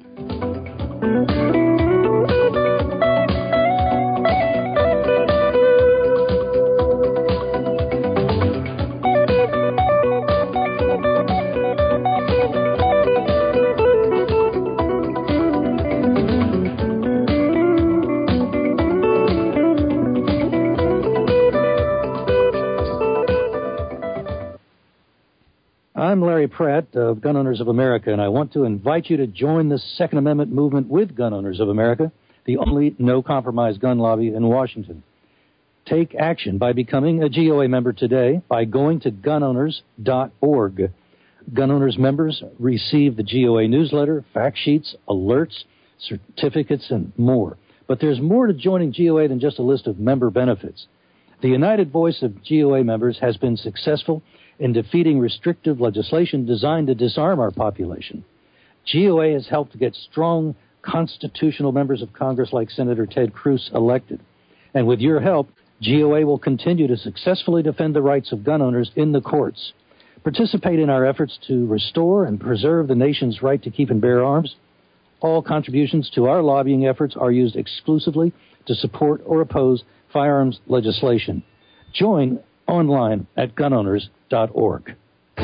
I'm Larry Pratt of Gun Owners of America, and I want to invite you to join the Second Amendment movement with Gun Owners of America, the only no-compromise gun lobby in Washington. Take action by becoming a G O A member today by going to gun owners dot org. Gun Owners members receive the G O A newsletter, fact sheets, alerts, certificates, and more. But there's more to joining G O A than just a list of member benefits. The united voice of G O A members has been successful in defeating restrictive legislation designed to disarm our population. G O A has helped get strong constitutional members of Congress like Senator Ted Cruz elected. And with your help, G O A will continue to successfully defend the rights of gun owners in the courts. Participate in our efforts to restore and preserve the nation's right to keep and bear arms. All contributions to our lobbying efforts are used exclusively to support or oppose firearms legislation. Join online at gun owners dot org.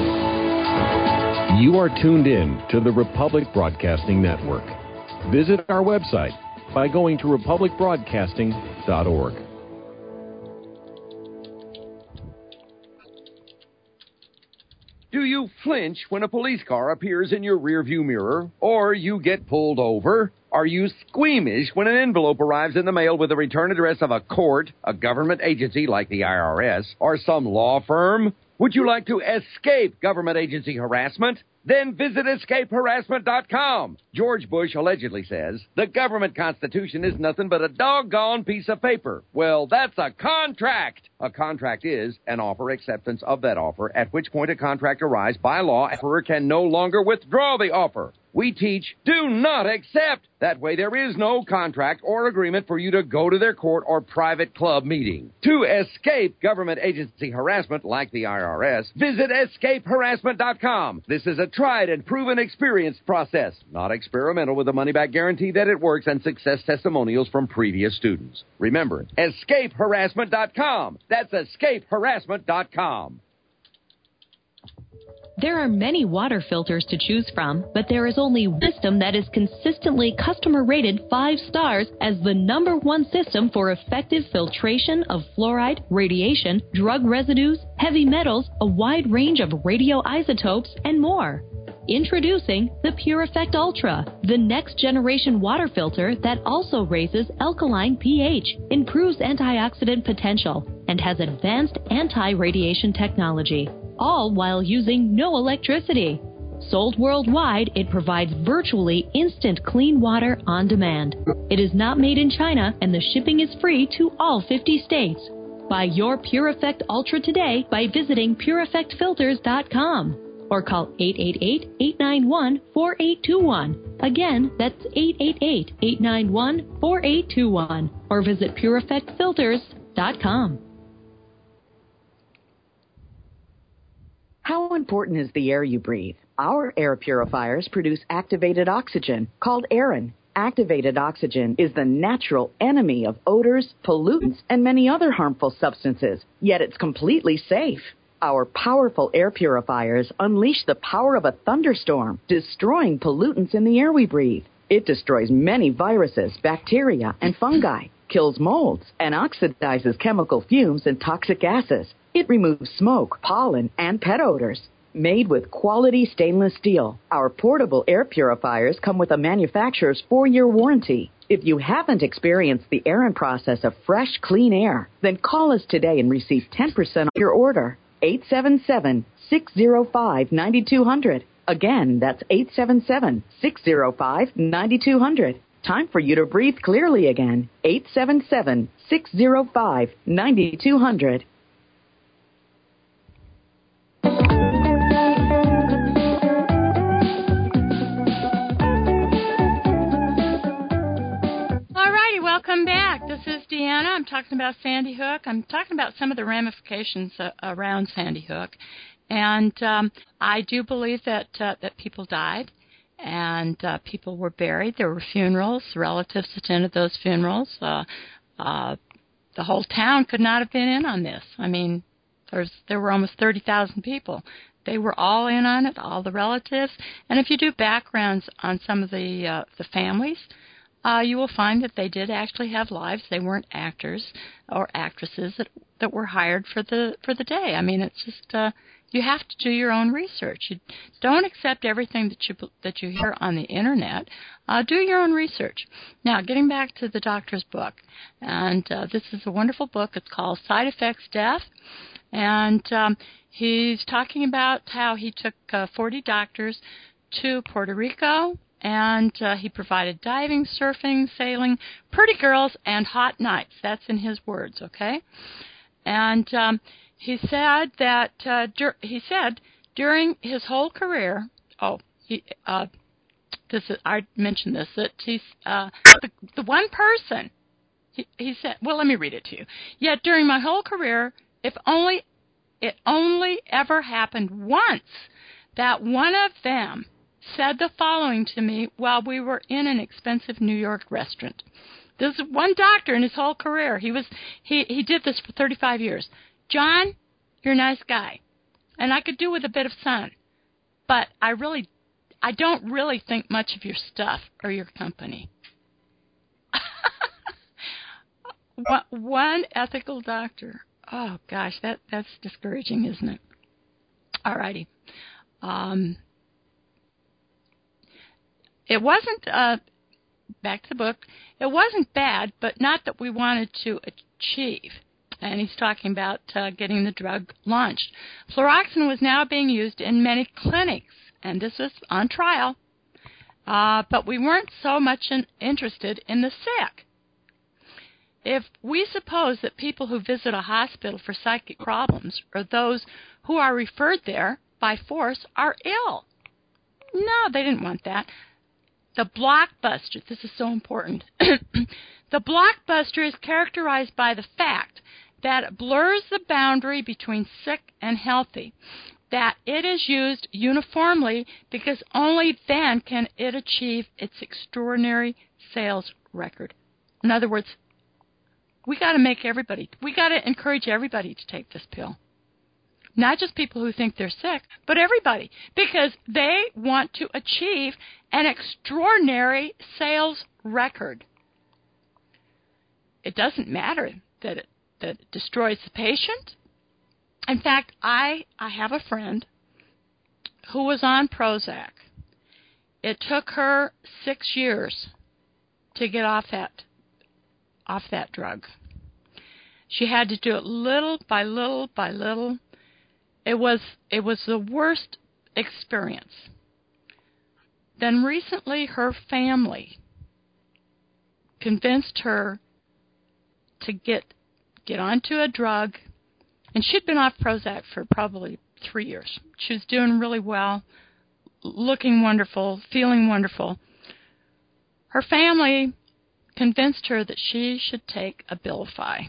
You are tuned in to the Republic Broadcasting Network. Visit our website by going to republic broadcasting dot org. Do you flinch when a police car appears in your rearview mirror, or you get pulled over? Are you squeamish when an envelope arrives in the mail with the return address of a court, a government agency like the I R S, or some law firm? Would you like to escape government agency harassment? Then visit escape harassment dot com. George Bush allegedly says, the government constitution is nothing but a doggone piece of paper. Well, that's a contract. A contract is an offer acceptance of that offer, at which point a contract arises by law, and the offerer can no longer withdraw the offer. We teach, do not accept. That way there is no contract or agreement for you to go to their court or private club meeting. To escape government agency harassment like the I R S, visit escape harassment dot com. This is a tried and proven experience process, not experimental, with a money-back guarantee that it works and success testimonials from previous students. Remember, escape harassment dot com. That's escape harassment dot com. There are many water filters to choose from, but there is only one system that is consistently customer rated five stars as the number one system for effective filtration of fluoride, radiation, drug residues, heavy metals, a wide range of radioisotopes, and more. Introducing the Pure Effect Ultra, the next generation water filter that also raises alkaline pH, improves antioxidant potential, and has advanced anti-radiation technology, all while using no electricity. Sold worldwide, it provides virtually instant clean water on demand. It is not made in China, and the shipping is free to all fifty states. Buy your Pure Effect Ultra today by visiting pure effect filters dot com or call eight eight eight, eight nine one, four eight two one. Again, that's eight eight eight, eight nine one, four eight two one or visit pure effect filters dot com. How important is the air you breathe? Our air purifiers produce activated oxygen, called Aerin. Activated oxygen is the natural enemy of odors, pollutants, and many other harmful substances, yet it's completely safe. Our powerful air purifiers unleash the power of a thunderstorm, destroying pollutants in the air we breathe. It destroys many viruses, bacteria, and fungi, kills molds, and oxidizes chemical fumes and toxic gases. It removes smoke, pollen, and pet odors. Made with quality stainless steel, our portable air purifiers come with a manufacturer's four-year warranty. If you haven't experienced the Aerin process of fresh, clean air, then call us today and receive ten percent off your order. eight seven seven, six zero five, nine two zero zero. Again, that's eight seven seven, six zero five, nine two zero zero. Time for you to breathe clearly again. eight seven seven, six zero five, nine two zero zero. Welcome back. This is Deanna. I'm talking about Sandy Hook. I'm talking about some of the ramifications uh, around Sandy Hook. And um, I do believe that uh, that people died and uh, people were buried. There were funerals. Relatives attended those funerals. Uh, uh, the whole town could not have been in on this. I mean, there's, there were almost thirty thousand people. They were all in on it, all the relatives. And if you do backgrounds on some of the uh, the families, Uh, you will find that they did actually have lives. They weren't actors or actresses that, that were hired for the for the day. I mean, it's just uh, You have to do your own research. You don't accept everything that you that you hear on the internet. Uh, do your own research. Now, getting back to the doctor's book, and uh, this is a wonderful book. It's called Side Effects Death, and um, he's talking about how he took uh, forty doctors to Puerto Rico, and uh, he provided diving, surfing, sailing, pretty girls, and hot nights. That's in his words, okay? And um, He said that uh, dur- he said during his whole career. Oh, he uh, this is, I mentioned this that he's uh, the the one person. He, he said, well, let me read it to you. Yet during my whole career, if only it only ever happened once that one of them said the following to me while we were in an expensive New York restaurant. This is one doctor in his whole career. He was he he did this for thirty-five years. John, you're a nice guy, and I could do with a bit of sun, but I really, I don't really think much of your stuff or your company. One ethical doctor. Oh, gosh, that, that's discouraging, isn't it? All righty. Um, it wasn't, uh, back to the book, it wasn't bad, but not that we wanted to achieve. And he's talking about uh, getting the drug launched. Fluoroxetine was now being used in many clinics, and this was on trial. Uh, but we weren't so much in, interested in the sick. If we suppose that people who visit a hospital for psychic problems or those who are referred there by force are ill. No, they didn't want that. The blockbuster, this is so important. The blockbuster is characterized by the fact that it blurs the boundary between sick and healthy, that it is used uniformly because only then can it achieve its extraordinary sales record. In other words, we got to make everybody, we got to encourage everybody to take this pill. Not just people who think they're sick, but everybody, because they want to achieve an extraordinary sales record. It doesn't matter that it that it destroys the patient. In fact, I I have a friend who was on Prozac. It took her six years to get off that off that drug. She had to do it little by little by little. It was it was the worst experience. Then recently her family convinced her to get get onto a drug, and she'd been off Prozac for probably three years. She was doing really well, looking wonderful, feeling wonderful. Her family convinced her that she should take Abilify.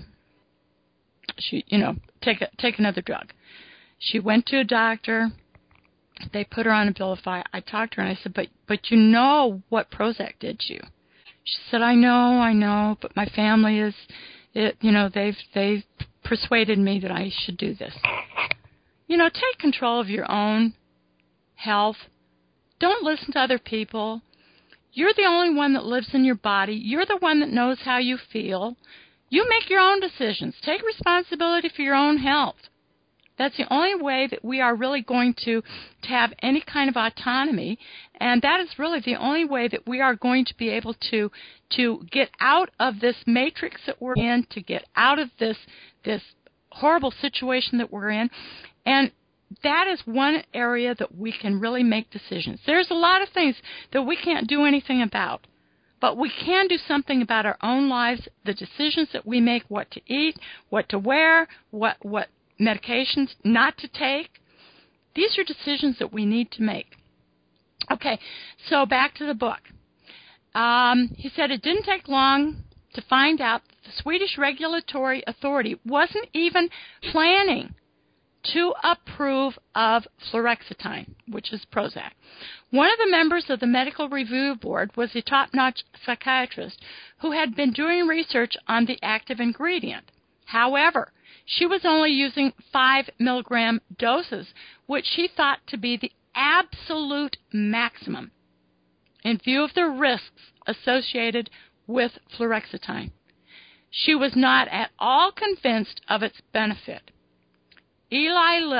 She, you know, take a, take another drug. She went to a doctor. They put her on Abilify. I talked to her and I said, but but you know what Prozac did to you. She said, I know, I know, but my family is, it, you know, they've they've persuaded me that I should do this. You know, take control of your own health. Don't listen to other people. You're the only one that lives in your body. You're the one that knows how you feel. You make your own decisions. Take responsibility for your own health. That's the only way that we are really going to, to have any kind of autonomy, and that is really the only way that we are going to be able to to get out of this matrix that we're in, to get out of this this horrible situation that we're in, and that is one area that we can really make decisions. There's a lot of things that we can't do anything about, but we can do something about our own lives, the decisions that we make, what to eat, what to wear, what what medications not to take. These are decisions that we need to make. Okay, so back to the book. Um, he said it didn't take long to find out that the Swedish Regulatory Authority wasn't even planning to approve of fluoroxetine, which is Prozac. One of the members of the Medical Review Board was a top-notch psychiatrist who had been doing research on the active ingredient. However, she was only using five milligram doses, which she thought to be the absolute maximum in view of the risks associated with fluoroxetine. She was not at all convinced of its benefit. Eli Lilly,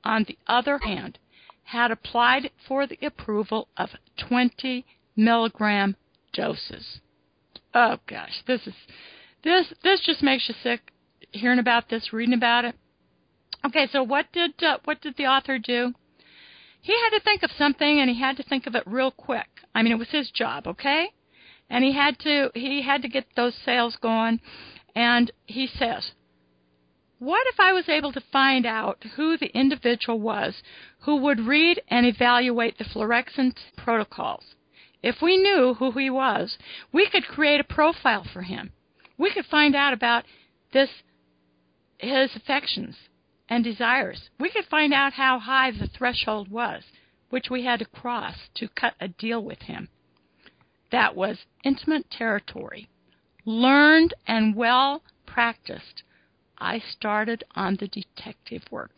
on the other hand, had applied for the approval of twenty milligram doses. Oh gosh, this is this this just makes you sick hearing about this, reading about it. Okay, so what did uh, what did the author do? He had to think of something, and he had to think of it real quick. I mean, it was his job, okay? And he had to he had to get those sales going. And he says, what if I was able to find out who the individual was who would read and evaluate the fluorescent protocols? If we knew who he was, we could create a profile for him. We could find out about this, his affections and desires. We could find out how high the threshold was, which we had to cross to cut a deal with him. That was intimate territory. Learned and well practiced, I started on the detective work.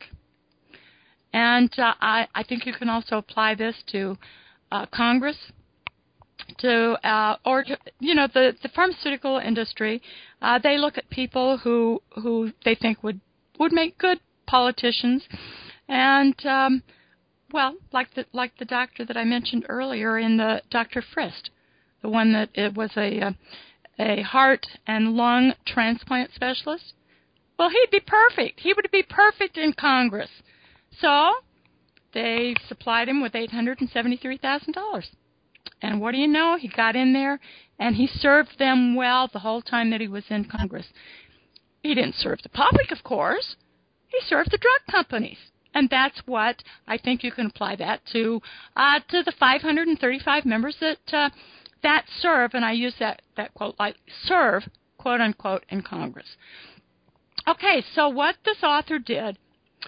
And uh, I, I think you can also apply this to uh, Congress, to uh, or to, you know, the, the pharmaceutical industry. Uh, they look at people who who they think would, would make good politicians, and um, well, like the like the doctor that I mentioned earlier in the Doctor Frist, the one that it was a uh, a heart and lung transplant specialist. Well, he'd be perfect. He would be perfect in Congress. So they supplied him with eight hundred seventy-three thousand dollars. And what do you know? He got in there, and he served them well the whole time that he was in Congress. He didn't serve the public, of course. He served the drug companies. And that's what I think you can apply that to uh, to the five hundred thirty-five members that uh, that serve, and I use that, that quote like serve, quote unquote, in Congress. Okay, so what this author did,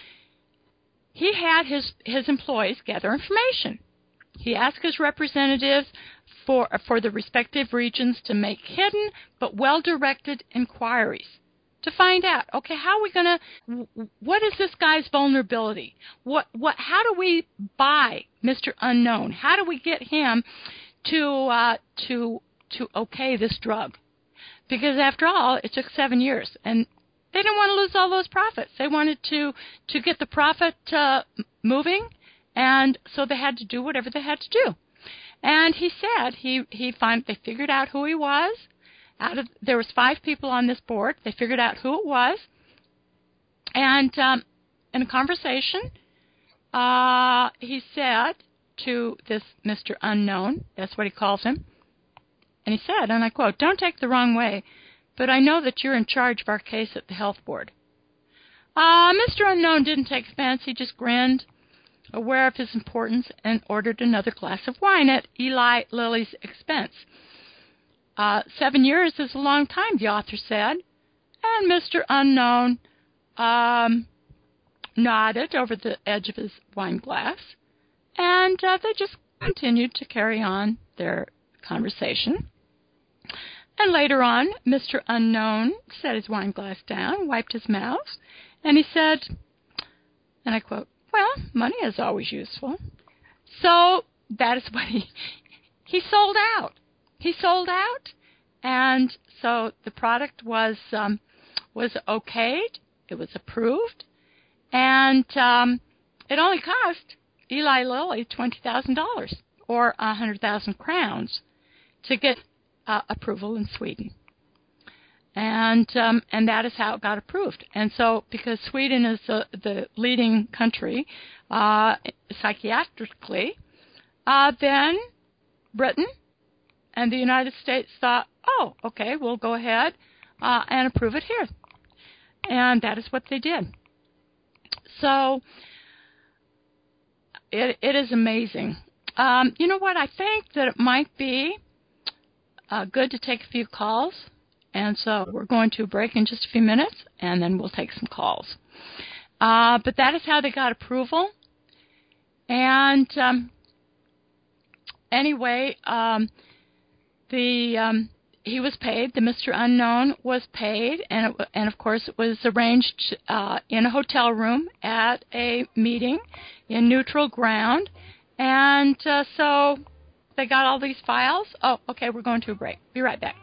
he had his, his employees gather information. He asked his representatives for for the respective regions to make hidden but well-directed inquiries to find out, okay, how are we going to, what is this guy's vulnerability? What what? How do we buy Mister Unknown? How do we get him to uh, to to okay this drug? Because after all, it took seven years, and they didn't want to lose all those profits. They wanted to to get the profit uh, moving. And so they had to do whatever they had to do. And he said he he find they figured out who he was. Out of there was five people on this board. They figured out who it was. And um, in a conversation, uh, he said to this Mister Unknown, that's what he calls him, and he said, and I quote, "Don't take the wrong way, but I know that you're in charge of our case at the health board." Uh, Mister Unknown didn't take offense. He just grinned, aware of his importance, and ordered another glass of wine at Eli Lilly's expense. Uh, seven years is a long time, the author said, and Mister Unknown um, nodded over the edge of his wine glass, and uh, they just continued to carry on their conversation. And later on, Mister Unknown set his wine glass down, wiped his mouth, and he said, and I quote, "Well, money is always useful." So that is what he he sold out. He sold out, and so the product was um, was okayed. It was approved, and um, it only cost Eli Lilly twenty thousand dollars or a hundred thousand crowns to get uh, approval in Sweden. And um, and that is how it got approved. And so, because Sweden is the, the leading country uh, psychiatrically, uh, then Britain and the United States thought, oh, okay, we'll go ahead uh, and approve it here. And that is what they did. So it it is amazing. Um, you know what? I think that it might be uh, good to take a few calls. And so we're going to break in just a few minutes, and then we'll take some calls. Uh, but that is how they got approval. And um, anyway, um, the um, he was paid. The Mister Unknown was paid, and it, and of course it was arranged uh, in a hotel room at a meeting in neutral ground. And uh, so they got all these files. Oh, okay, we're going to a break. Be right back.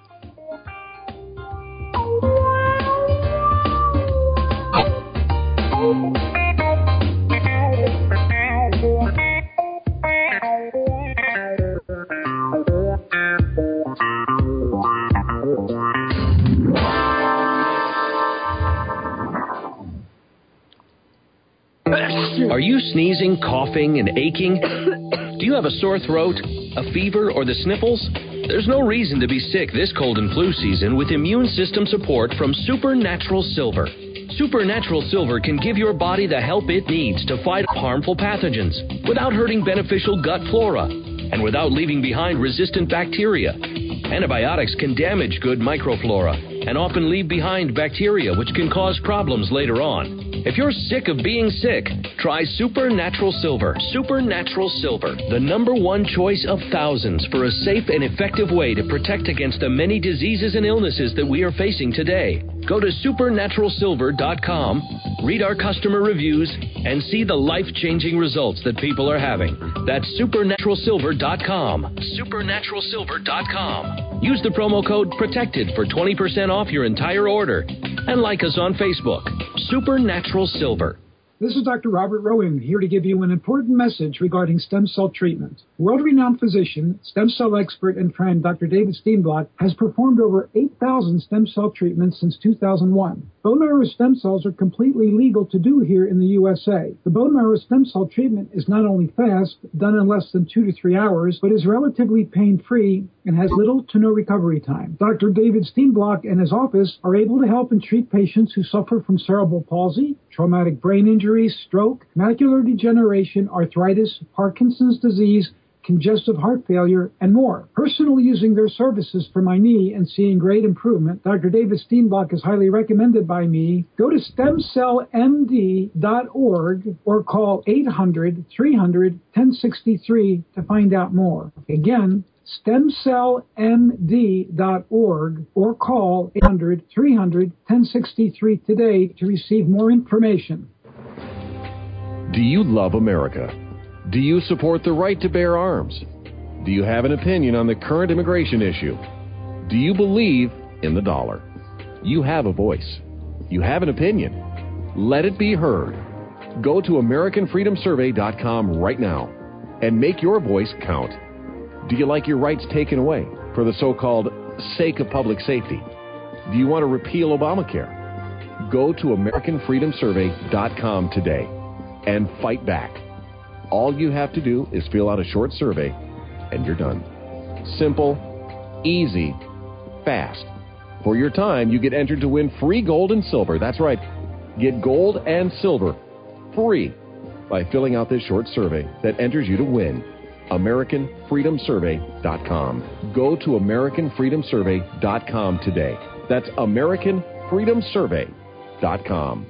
Are you sneezing, coughing, and aching? Do you have a sore throat, a fever, or the sniffles? There's no reason to be sick this cold and flu season with immune system support from Supernatural Silver. Supernatural Silver can give your body the help it needs to fight harmful pathogens without hurting beneficial gut flora and without leaving behind resistant bacteria. Antibiotics can damage good microflora and often leave behind bacteria which can cause problems later on. If you're sick of being sick, try Supernatural Silver. Supernatural Silver, the number one choice of thousands for a safe and effective way to protect against the many diseases and illnesses that we are facing today. Go to supernatural silver dot com, read our customer reviews, and see the life-changing results that people are having. That's supernatural silver dot com. supernatural silver dot com. Use the promo code PROTECTED for twenty percent off your entire order. And like us on Facebook. Supernatural Silver. This is Doctor Robert Rowan, here to give you an important message regarding stem cell treatment. World-renowned physician, stem cell expert, and friend Doctor David Steenblock has performed over eight thousand stem cell treatments since two thousand one. Bone marrow stem cells are completely legal to do here in the U S A. The bone marrow stem cell treatment is not only fast, done in less than two to three hours, but is relatively pain-free and has little to no recovery time. Doctor David Steenblock and his office are able to help and treat patients who suffer from cerebral palsy, traumatic brain injury, stroke, macular degeneration, arthritis, Parkinson's disease, congestive heart failure, and more. Personally using their services for my knee and seeing great improvement, Doctor David Steenblock is highly recommended by me. Go to stem cell m d dot org or call eight hundred, three hundred, ten sixty-three to find out more. Again, stem cell m d dot org or call eight hundred, three hundred, ten sixty-three today to receive more information. Do you love America? Do you support the right to bear arms? Do you have an opinion on the current immigration issue? Do you believe in the dollar? You have a voice. You have an opinion. Let it be heard. Go to American Freedom Survey dot com right now and make your voice count. Do you like your rights taken away for the so-called sake of public safety? Do you want to repeal Obamacare? Go to American Freedom Survey dot com today and fight back. All you have to do is fill out a short survey, and you're done. Simple, easy, fast. For your time, you get entered to win free gold and silver. That's right. Get gold and silver free by filling out this short survey that enters you to win. American Freedom Survey dot com. Go to American Freedom Survey dot com today. That's American Freedom Survey dot com.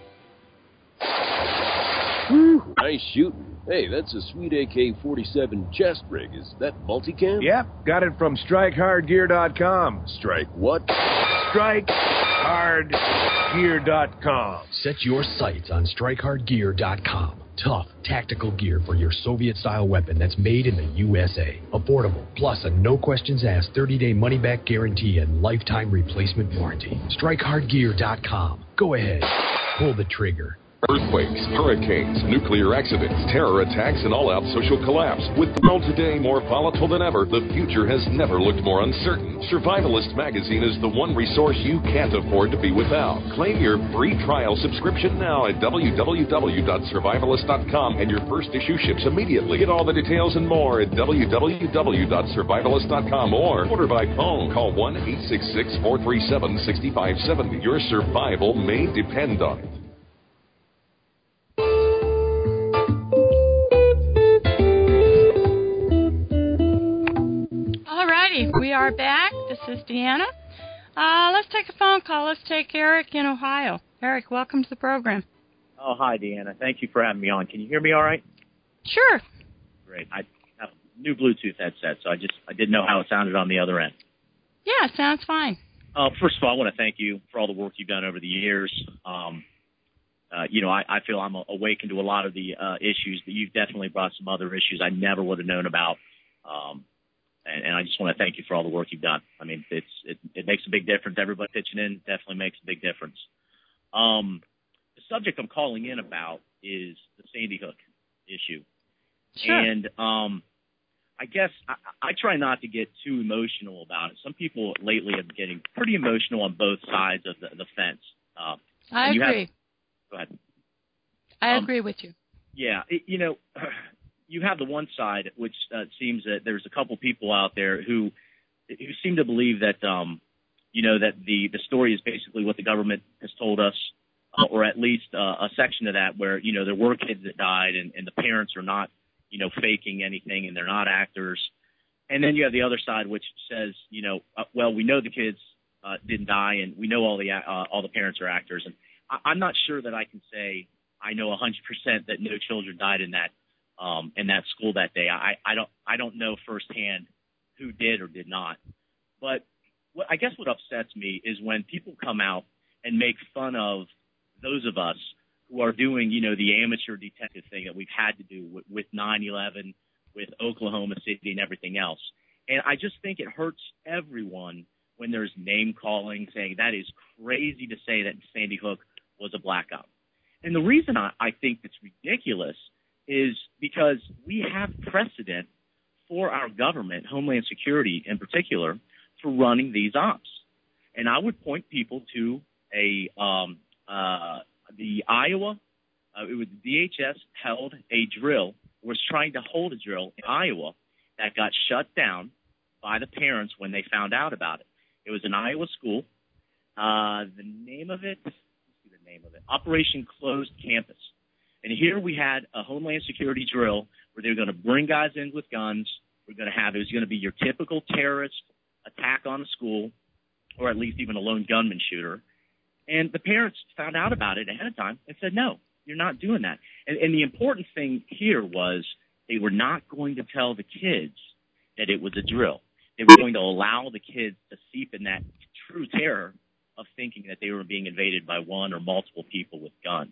Nice shoot. Hey, that's a sweet A K forty-seven chest rig. Is that multicam? Yep, got it from strike hard gear dot com. Strike what? strike hard gear dot com. Set your sights on strike hard gear dot com. Tough, tactical gear for your Soviet-style weapon that's made in the U S A. Affordable, plus a no-questions-asked thirty-day money-back guarantee and lifetime replacement warranty. strike hard gear dot com. Go ahead. Pull the trigger. Earthquakes, hurricanes, nuclear accidents, terror attacks, and all-out social collapse. With the world today more volatile than ever, the future has never looked more uncertain. Survivalist magazine is the one resource you can't afford to be without. Claim your free trial subscription now at w w w dot survivalist dot com, and your first issue ships immediately. Get all the details and more at w w w dot survivalist dot com or order by phone. Call one eight six six, four three seven, six five seven zero. Your survival may depend on it. We are back. This is Deanna. Uh, let's take a phone call. Let's take Eric in Ohio. Eric, welcome to the program. Oh, hi, Deanna. Thank you for having me on. Can you hear me all right? Sure. Great. I have a new Bluetooth headset, so I just I didn't know how it sounded on the other end. Yeah, sounds fine. Uh, first of all, I want to thank you for all the work you've done over the years. Um, uh, you know, I, I feel I'm awakened to a lot of the uh, issues, but you've definitely brought some other issues I never would have known about. Um And, and I just want to thank you for all the work you've done. I mean, it's it, it makes a big difference. Everybody pitching in definitely makes a big difference. Um, the subject I'm calling in about is the Sandy Hook issue. Sure. And um, I guess I, I try not to get too emotional about it. Some people lately have been getting pretty emotional on both sides of the, the fence. Uh, I you agree. Have, go ahead. I um, agree with you. Yeah, it, you know, you have the one side, which uh, seems that there's a couple people out there who who seem to believe that, um, you know, that the, the story is basically what the government has told us, uh, or at least uh, a section of that where, you know, there were kids that died and, and the parents are not, you know, faking anything and they're not actors. And then you have the other side, which says, you know, uh, well, we know the kids uh, didn't die and we know all the uh, all the parents are actors. And I, I'm not sure that I can say I know one hundred percent that no children died in that um, in that school that day. I, I don't I don't know firsthand who did or did not. But what, I guess what upsets me is when people come out and make fun of those of us who are doing, you know, the amateur detective thing that we've had to do with, with nine eleven, with Oklahoma City and everything else. And I just think it hurts everyone when there's name calling, saying that is crazy to say that Sandy Hook was a blackout. And the reason I, I think it's ridiculous is because we have precedent for our government, Homeland Security in particular, for running these ops. And I would point people to a um, uh, the Iowa, uh, it was D H S held a drill, was trying to hold a drill in Iowa that got shut down by the parents when they found out about it. It was an Iowa school. Uh, the name of it, let's see the name of it, Operation Closed Campus. And here we had a Homeland Security drill where they were going to bring guys in with guns. We're going to have, it was going to be your typical terrorist attack on a school, or at least even a lone gunman shooter. And the parents found out about it ahead of time and said, no, you're not doing that. And, and the important thing here was they were not going to tell the kids that it was a drill. They were going to allow the kids to seep in that true terror of thinking that they were being invaded by one or multiple people with guns.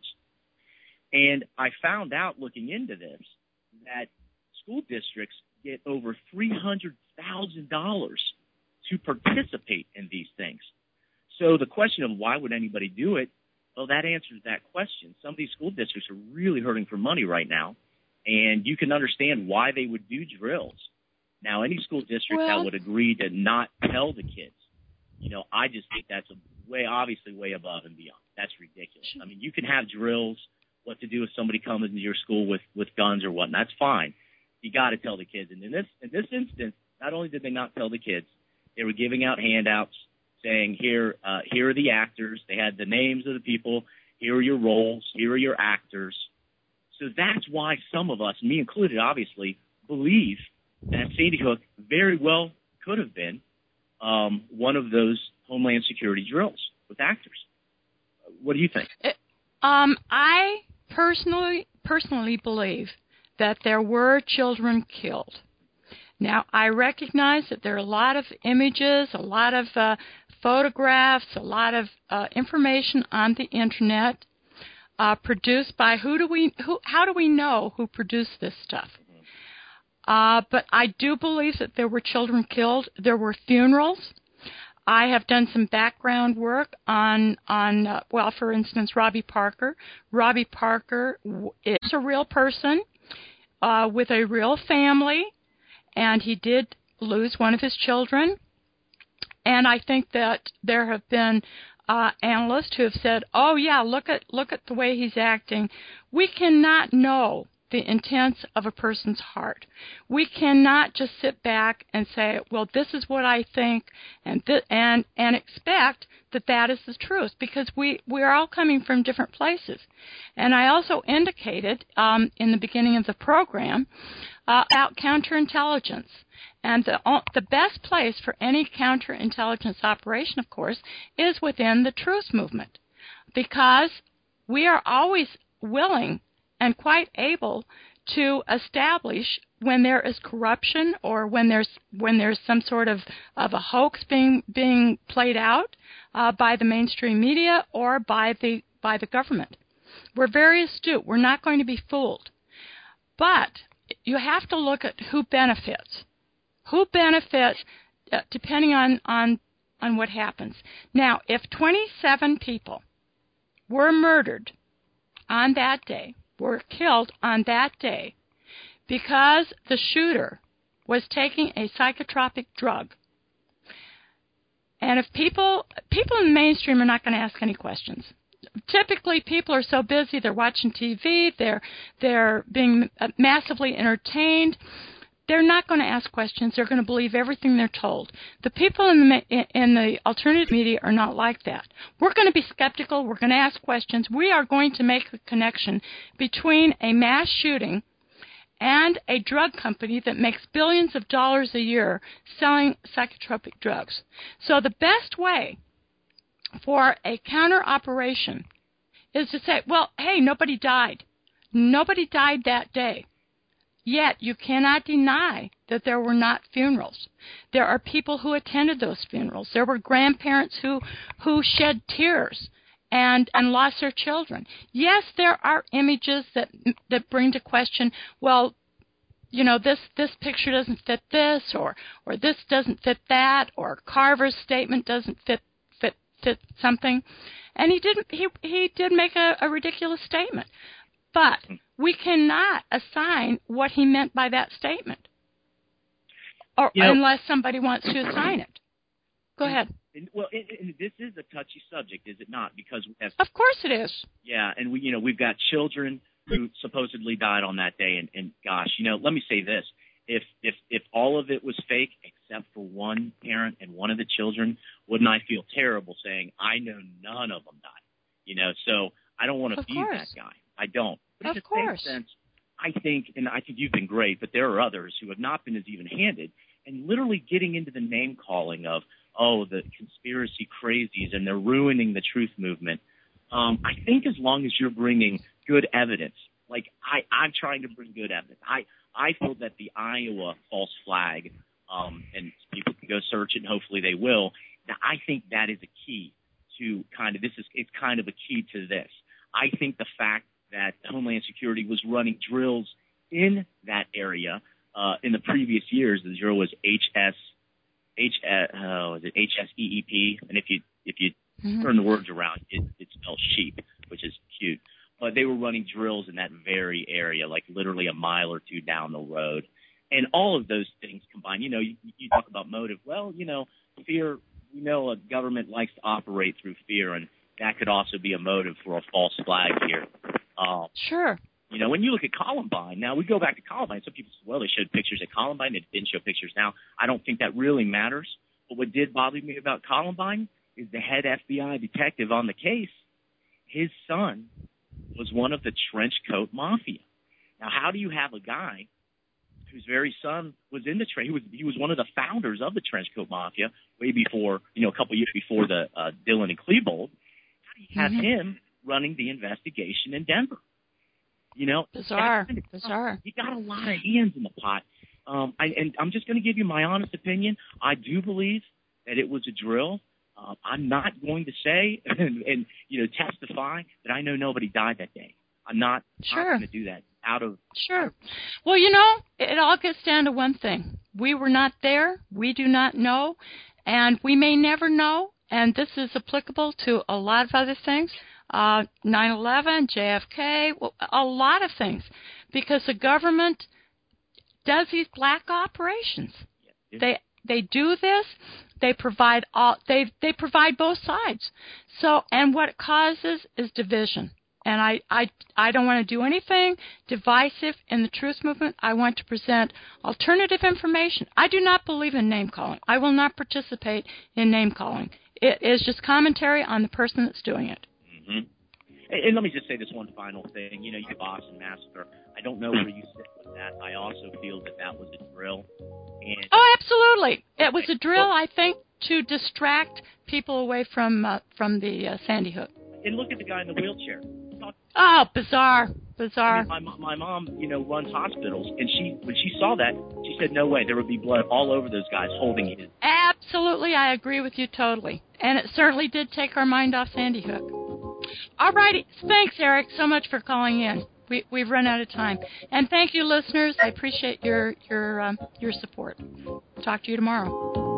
And I found out looking into this that school districts get over three hundred thousand dollars to participate in these things. So the question of why would anybody do it, well, that answers that question. Some of these school districts are really hurting for money right now, and you can understand why they would do drills. Now, any school district well, that would agree to not tell the kids, you know, I just think that's a way, obviously way above and beyond. That's ridiculous. I mean, you can have drills, what to do if somebody comes into your school with, with guns or whatnot. That's fine. You got to tell the kids. And in this, in this instance, not only did they not tell the kids, they were giving out handouts saying, here, uh, here are the actors. They had the names of the people. Here are your roles. Here are your actors. So that's why some of us, me included, obviously, believe that Sandy Hook very well could have been um, one of those Homeland Security drills with actors. What do you think? Um, I personally personally believe that there were children killed. Now, I recognize that there are a lot of images, a lot of uh, photographs, a lot of uh, information on the internet uh, produced by who do we who? How do we know who produced this stuff? Uh, but I do believe that there were children killed. There were funerals. I have done some background work on, on uh, well, for instance, Robbie Parker. Robbie Parker is a real person uh, with a real family, and he did lose one of his children. And I think that there have been uh, analysts who have said, oh, yeah, look at look at the way he's acting. We cannot know the intents of a person's heart. We cannot just sit back and say, well, this is what I think, and th- and and expect that that is the truth, because we, we are all coming from different places. And I also indicated um, in the beginning of the program uh, about counterintelligence. And the, the best place for any counterintelligence operation, of course, is within the truth movement, because we are always willing and quite able to establish when there is corruption or when there's when there's some sort of, of a hoax being being played out uh, by the mainstream media or by the by the government. We're very astute. We're not going to be fooled. But you have to look at who benefits. Who benefits uh, depending on, on on what happens. Now, if twenty-seven people were murdered on that day, were killed on that day because the shooter was taking a psychotropic drug. And if people people in the mainstream are not going to ask any questions. typically people are so busy, they're watching T V, they're they're being massively entertained. They're not going to ask questions. They're going to believe everything they're told. The people in the in the alternative media are not like that. We're going to be skeptical. We're going to ask questions. We are going to make a connection between a mass shooting and a drug company that makes billions of dollars a year selling psychotropic drugs. So the best way for a counter operation is to say, well, hey, nobody died. Nobody died that day. Yet you cannot deny that there were not funerals. There are people who attended those funerals. There were grandparents who, who shed tears and, and lost their children. Yes, there are images that that bring to question, well, you know, this, this picture doesn't fit this, or, or this doesn't fit that, or Carver's statement doesn't fit fit fit something. And he didn't he he did make a, a ridiculous statement. But we cannot assign what he meant by that statement, or you know, unless somebody wants to assign it. Go ahead. And, well, and, and this is a touchy subject, is it not? Because we have, of course it is. Yeah, and we, you know, we've got children who supposedly died on that day, and, and gosh, you know, let me say this: if if if all of it was fake, except for one parent and one of the children, wouldn't I feel terrible saying I know none of them died? You know, so I don't want to be that guy. I don't. But of in the course. same sense, I think, and I think you've been great, but there are others who have not been as even-handed, and literally getting into the name-calling of, oh, the conspiracy crazies, and they're ruining the truth movement. Um, I think as long as you're bringing good evidence, like I, I'm trying to bring good evidence. I, I feel that the Iowa false flag, um, and people can go search it, and hopefully they will, now, I think that is a key to kind of, this is, it's kind of a key to this. I think the fact that Homeland Security was running drills in that area uh, in the previous years, the drill was H S, H, uh, is it H S E E P? And if you if you mm-hmm. turn the words around, it, it spells sheep, which is cute. But they were running drills in that very area, like literally a mile or two down the road. And all of those things combined, you know, you, you talk about motive. Well, you know, fear, we know a government likes to operate through fear, and that could also be a motive for a false flag here. Um, sure. You know, when you look at Columbine, now we go back to Columbine. Some people say, well, they showed pictures at Columbine. They didn't show pictures now. I don't think that really matters. But what did bother me about Columbine is the head F B I detective on the case, his son was one of the trench coat mafia. Now, how do you have a guy whose very son was in the trench? He was, he was one of the founders of the trench coat mafia way before, you know, a couple of years before the uh, Dillon and Klebold. How do you have mm-hmm. him running the investigation in Denver? You know, bizarre, kind of, bizarre. You got a lot of hands in the pot. Um, I, and I'm just going to give you my honest opinion. I do believe that it was a drill. Uh, I'm not going to say and, and, you know, testify that I know nobody died that day. I'm not, sure. not going to do that out of... Sure. Well, you know, it all gets down to one thing. We were not there. We do not know. And we may never know. And this is applicable to a lot of other things. Uh, nine eleven, J F K, well, a lot of things, because the government does these black operations. Yeah. They they do this. They provide all. They they provide both sides. So, and what it causes is division. And I I I don't want to do anything divisive in the truth movement. I want to present alternative information. I do not believe in name calling. I will not participate in name calling. It is just commentary on the person that's doing it. Mm-hmm. And, and let me just say this one final thing. You know, you have Boston Massacre. I don't know where you sit with that. I also feel that that was a drill. And oh, absolutely. It was a drill, I think, to distract people away from uh, from the uh, Sandy Hook. And look at the guy in the wheelchair. Oh, bizarre, bizarre. I mean, my, my mom, you know, runs hospitals, and she when she saw that, she said, no way, there would be blood all over those guys holding his. Absolutely, I agree with you totally. And it certainly did take our mind off Sandy Hook. All righty. Thanks, Eric, so much for calling in. We, we've run out of time. And thank you, listeners. I appreciate your your um, your support. Talk to you tomorrow.